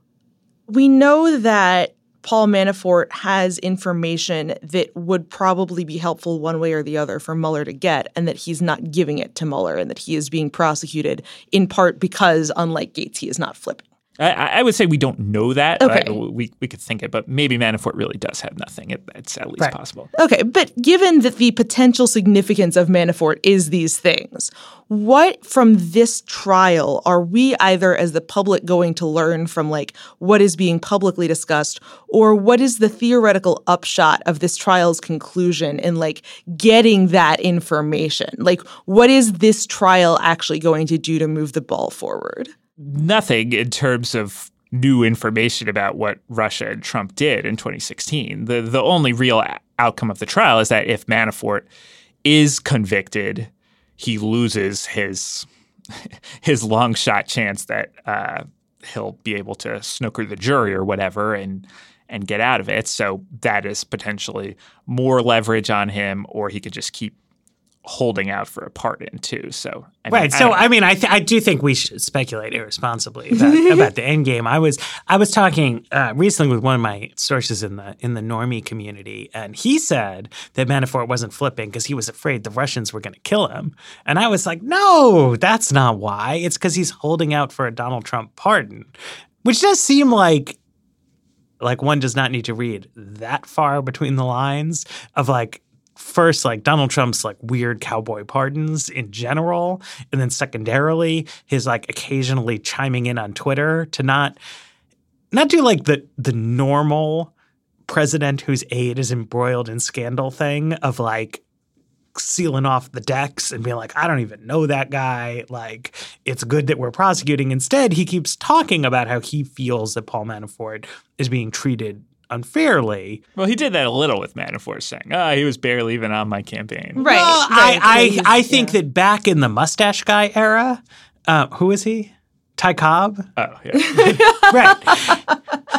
we know that Paul Manafort has information that would probably be helpful one way or the other for Mueller to get, and that he's not giving it to Mueller, and that he is being prosecuted in part because, unlike Gates, he is not flipping. I, I would say we don't know that. Okay. Uh, we we could think it, but maybe Manafort really does have nothing. It, it's at least right. possible. Okay, but given that the potential significance of Manafort is these things, what from this trial are we either as the public going to learn from like what is being publicly discussed, or what is the theoretical upshot of this trial's conclusion in like getting that information? Like what is this trial actually going to do to move the ball forward? Nothing in terms of new information about what Russia and Trump did in twenty sixteen. The the only real a- outcome of the trial is that if Manafort is convicted, he loses his his long shot chance that uh, he'll be able to snooker the jury or whatever and and get out of it. So that is potentially more leverage on him, or he could just keep holding out for a pardon too. So I mean, right. I So don't- I mean, I th- I do think we should speculate irresponsibly about, about the end game. I was I was talking uh, recently with one of my sources in the in the normie community, and he said that Manafort wasn't flipping because he was afraid the Russians were going to kill him. And I was like, no, that's not why. It's because he's holding out for a Donald Trump pardon, which does seem like like one does not need to read that far between the lines of like. First, like Donald Trump's like weird cowboy pardons in general, and then secondarily his like occasionally chiming in on Twitter to not not do like the the normal president whose aide is embroiled in scandal thing of like sealing off the decks and being like, I don't even know that guy. Like, it's good that we're prosecuting. Instead, he keeps talking about how he feels that Paul Manafort is being treated unfairly. Well, he did that a little with Manafort saying, oh, he was barely even on my campaign. Right. Well, right. I, He's- I, I think yeah. that back in the mustache guy era, uh, who is he? Ty Cobb? Oh, yeah. Right.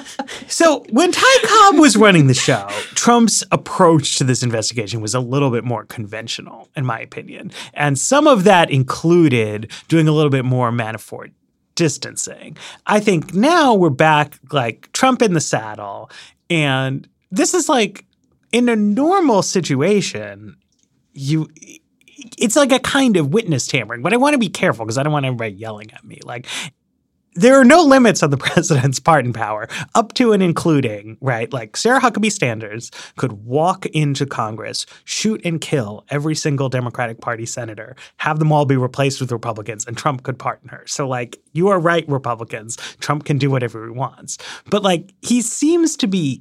So when Ty Cobb was running the show, Trump's approach to this investigation was a little bit more conventional, in my opinion. And some of that included doing a little bit more Manafort distancing. I think now we're back, like, Trump in the saddle. And this is like, in a normal situation, you it's like a kind of witness tampering. But I want to be careful because I don't want everybody yelling at me. Like, there are no limits on the president's pardon power, up to and including, right? Like Sarah Huckabee Sanders could walk into Congress, shoot and kill every single Democratic Party senator, have them all be replaced with Republicans, and Trump could pardon her. So like, you are right, Republicans. Trump can do whatever he wants. But like, he seems to be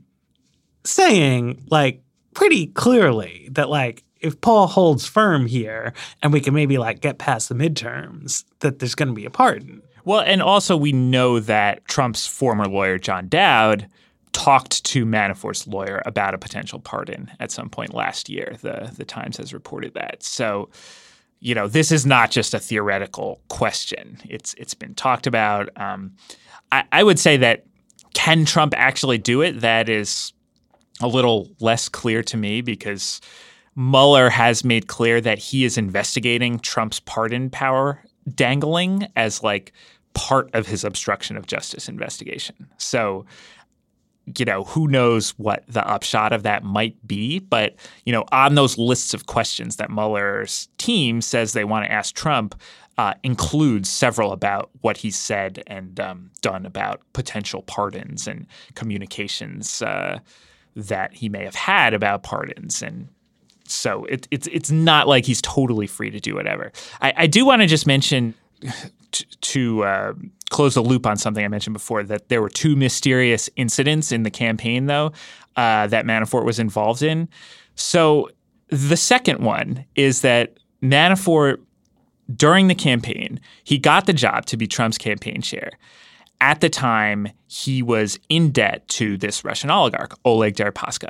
saying like pretty clearly that like, if Paul holds firm here and we can maybe like get past the midterms, that there's going to be a pardon. Well, and also we know that Trump's former lawyer, John Dowd, talked to Manafort's lawyer about a potential pardon at some point last year. The, the Times has reported that. So, you know, this is not just a theoretical question. It's It's been talked about. Um, I, I would say that can Trump actually do it? That is a little less clear to me because Mueller has made clear that he is investigating Trump's pardon power dangling as like part of his obstruction of justice investigation. So, you know, who knows what the upshot of that might be. But, you know, on those lists of questions that Mueller's team says they want to ask Trump uh, includes several about what he said and um, done about potential pardons and communications uh, that he may have had about pardons. And so it, it's it's not like he's totally free to do whatever. I, I do want to just mention t- to uh, close the loop on something I mentioned before, that there were two mysterious incidents in the campaign, though, uh, that Manafort was involved in. So the second one is that Manafort, during the campaign, he got the job to be Trump's campaign chair. At the time, he was in debt to this Russian oligarch, Oleg Deripaska.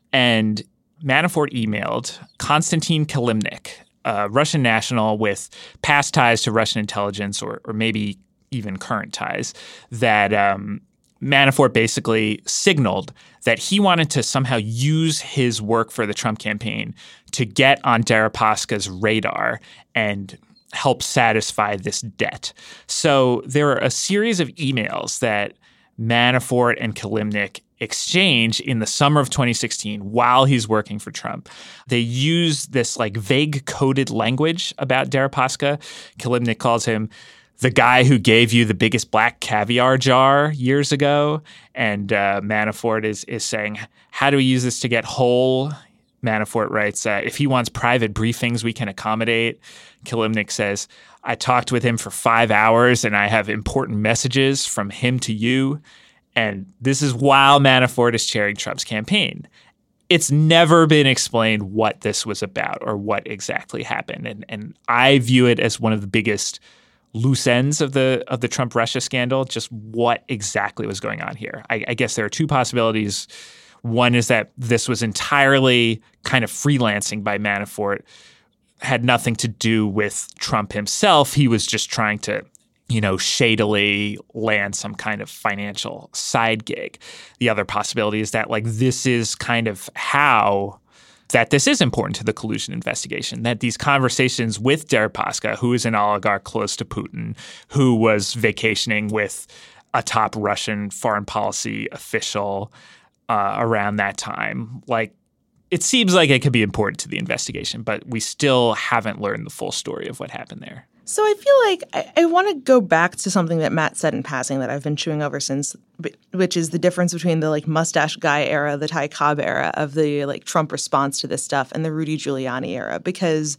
And Manafort emailed Konstantin Kilimnik, a Russian national with past ties to Russian intelligence or, or maybe even current ties, that um, Manafort basically signaled that he wanted to somehow use his work for the Trump campaign to get on Deripaska's radar and help satisfy this debt. So there are a series of emails that Manafort and Kilimnik exchange in the summer of twenty sixteen while he's working for Trump. They use this like vague coded language about Deripaska. Kilimnik calls him the guy who gave you the biggest black caviar jar years ago. And uh, Manafort is is saying, how do we use this to get whole? Manafort writes, uh, if he wants private briefings, we can accommodate. Kilimnik says, I talked with him for five hours and I have important messages from him to you. And this is while Manafort is chairing Trump's campaign. It's never been explained what this was about or what exactly happened. And, and I view it as one of the biggest loose ends of the of the Trump-Russia scandal, just what exactly was going on here. I, I guess there are two possibilities. One is that this was entirely kind of freelancing by Manafort, had nothing to do with Trump himself. He was just trying to, you know, shadily land some kind of financial side gig. The other possibility is that, like, this is kind of how that this is important to the collusion investigation, that these conversations with Deripaska, who is an oligarch close to Putin, who was vacationing with a top Russian foreign policy official uh, around that time, like, it seems like it could be important to the investigation, but we still haven't learned the full story of what happened there. So I feel like I, I want to go back to something that Matt said in passing that I've been chewing over since, which is the difference between the like mustache guy era, the Ty Cobb era of the like Trump response to this stuff, and the Rudy Giuliani era. Because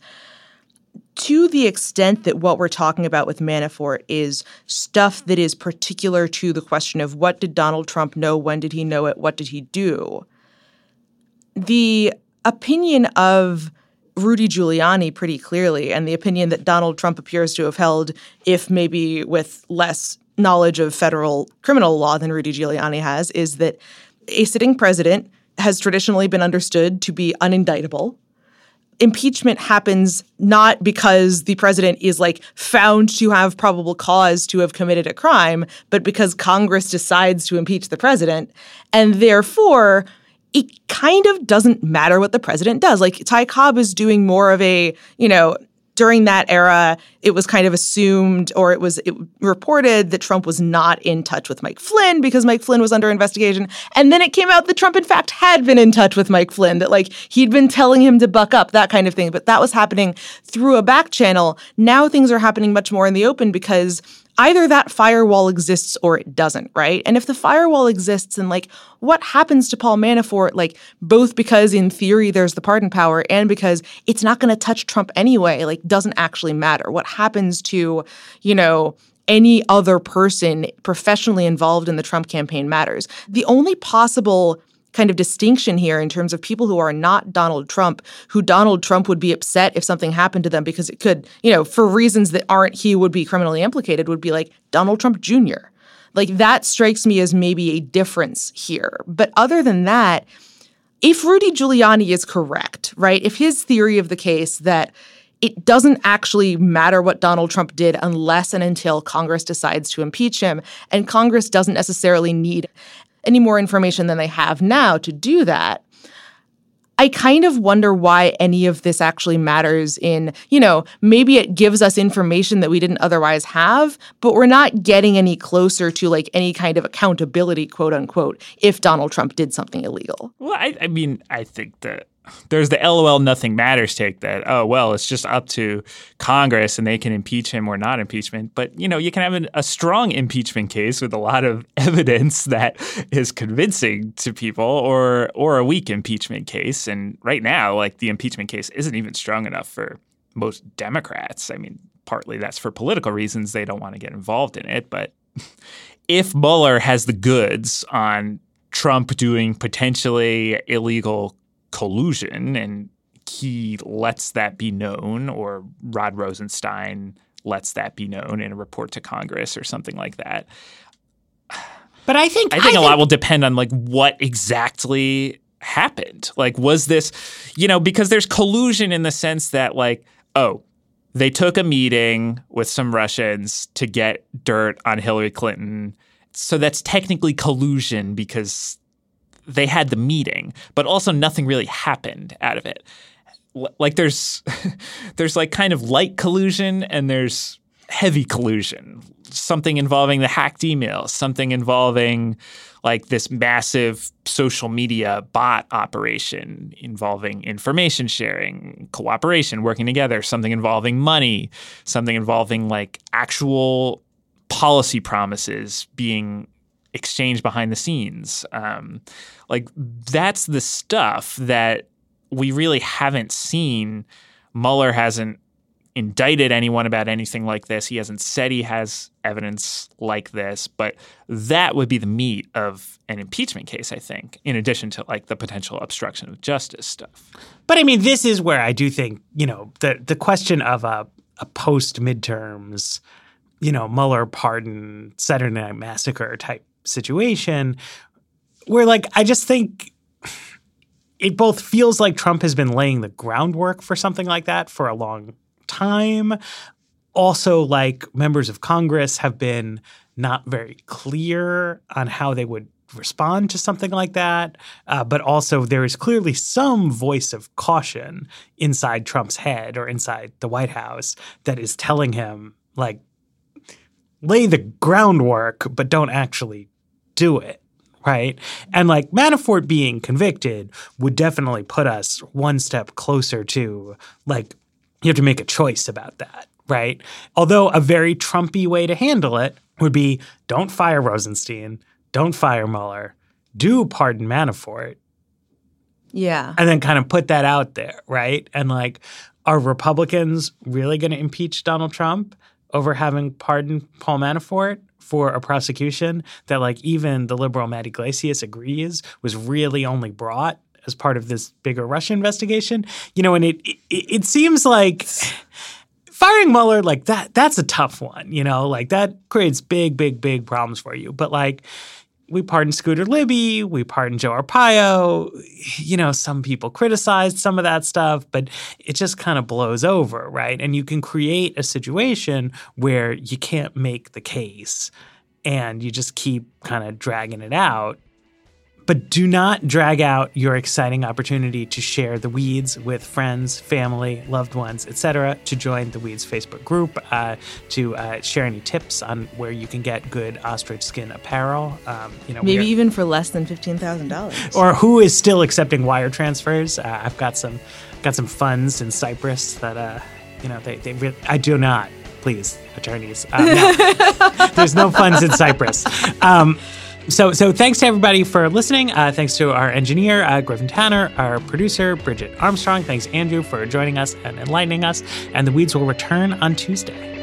to the extent that what we're talking about with Manafort is stuff that is particular to the question of what did Donald Trump know, when did he know it, what did he do, the opinion of Rudy Giuliani pretty clearly, and the opinion that Donald Trump appears to have held, if maybe with less knowledge of federal criminal law than Rudy Giuliani has, is that a sitting president has traditionally been understood to be unindictable. Impeachment happens not because the president is like found to have probable cause to have committed a crime, but because Congress decides to impeach the president. And therefore, it kind of doesn't matter what the president does. Like Ty Cobb is doing more of a, you know, during that era, it was kind of assumed or it was it reported that Trump was not in touch with Mike Flynn because Mike Flynn was under investigation. And then it came out that Trump, in fact, had been in touch with Mike Flynn, that like he'd been telling him to buck up, that kind of thing. But that was happening through a back channel. Now things are happening much more in the open because either that firewall exists or it doesn't, right? And if the firewall exists, and like what happens to Paul Manafort, like both because in theory there's the pardon power and because it's not going to touch Trump anyway, like doesn't actually matter. What happens to, you know, any other person professionally involved in the Trump campaign matters. The only possible kind of distinction here in terms of people who are not Donald Trump, who Donald Trump would be upset if something happened to them because it could, you know, for reasons that aren't he would be criminally implicated, would be like Donald Trump Junior Like that strikes me as maybe a difference here. But other than that, if Rudy Giuliani is correct, right, if his theory of the case that it doesn't actually matter what Donald Trump did unless and until Congress decides to impeach him, and Congress doesn't necessarily need any more information than they have now to do that, I kind of wonder why any of this actually matters in, you know, maybe it gives us information that we didn't otherwise have, but we're not getting any closer to like any kind of accountability, quote unquote, if Donald Trump did something illegal. Well, I, I mean, I think that there's the LOL nothing matters take that, oh, well, it's just up to Congress and they can impeach him or not impeachment. But, you know, you can have an, a strong impeachment case with a lot of evidence that is convincing to people, or or a weak impeachment case. And right now, like the impeachment case isn't even strong enough for most Democrats. I mean, partly that's for political reasons. They don't want to get involved in it. But if Mueller has the goods on Trump doing potentially illegal collusion and he lets that be known, or Rod Rosenstein lets that be known in a report to Congress or something like that. But I think I think I a think, lot will depend on like what exactly happened. Like, was this, you know, because there's collusion in the sense that like, oh, they took a meeting with some Russians to get dirt on Hillary Clinton. So that's technically collusion because they had the meeting, but also nothing really happened out of it. Like there's there's like kind of light collusion and there's heavy collusion, something involving the hacked emails, something involving like this massive social media bot operation involving information sharing, cooperation, working together, something involving money, something involving like actual policy promises being exchanged behind the scenes. Um, like that's the stuff that we really haven't seen. Mueller hasn't indicted anyone about anything like this. He hasn't said he has evidence like this, but that would be the meat of an impeachment case, I think, in addition to like the potential obstruction of justice stuff. But I mean, this is where I do think, you know, the the question of a, a post-midterms, you know, Mueller pardon, Saturday Night Massacre type situation, where like I just think it both feels like Trump has been laying the groundwork for something like that for a long time. Also, like members of Congress have been not very clear on how they would respond to something like that. Uh, but also there is clearly some voice of caution inside Trump's head or inside the White House that is telling him, like, lay the groundwork, but don't actually do it. Right. And like Manafort being convicted would definitely put us one step closer to like you have to make a choice about that. Right. Although a very Trumpy way to handle it would be don't fire Rosenstein, don't fire Mueller, do pardon Manafort. Yeah. And then kind of put that out there. Right. And like, are Republicans really going to impeach Donald Trump over having pardoned Paul Manafort for a prosecution that like even the liberal Matt Yglesias agrees was really only brought as part of this bigger Russia investigation? You know, and it it, it seems like firing Mueller, like that, that's a tough one, you know, like that creates big, big, big problems for you. But like we pardoned Scooter Libby, we pardoned Joe Arpaio, you know, some people criticized some of that stuff, but it just kind of blows over, right? And you can create a situation where you can't make the case and you just keep kind of dragging it out. But do not drag out your exciting opportunity to share the Weeds with friends, family, loved ones, et cetera, to join the Weeds Facebook group, uh, to uh, share any tips on where you can get good ostrich skin apparel. Um, you know, maybe even for less than fifteen thousand dollars. Or who is still accepting wire transfers. Uh, I've got some got some funds in Cyprus that, uh, you know, they, they really, I do not. Please please, attorneys. Uh, no. There's no funds in Cyprus. Um, So, so thanks to everybody for listening. Uh, thanks to our engineer, uh, Griffin Tanner, our producer, Bridget Armstrong. Thanks, Andrew, for joining us and enlightening us. And The Weeds will return on Tuesday.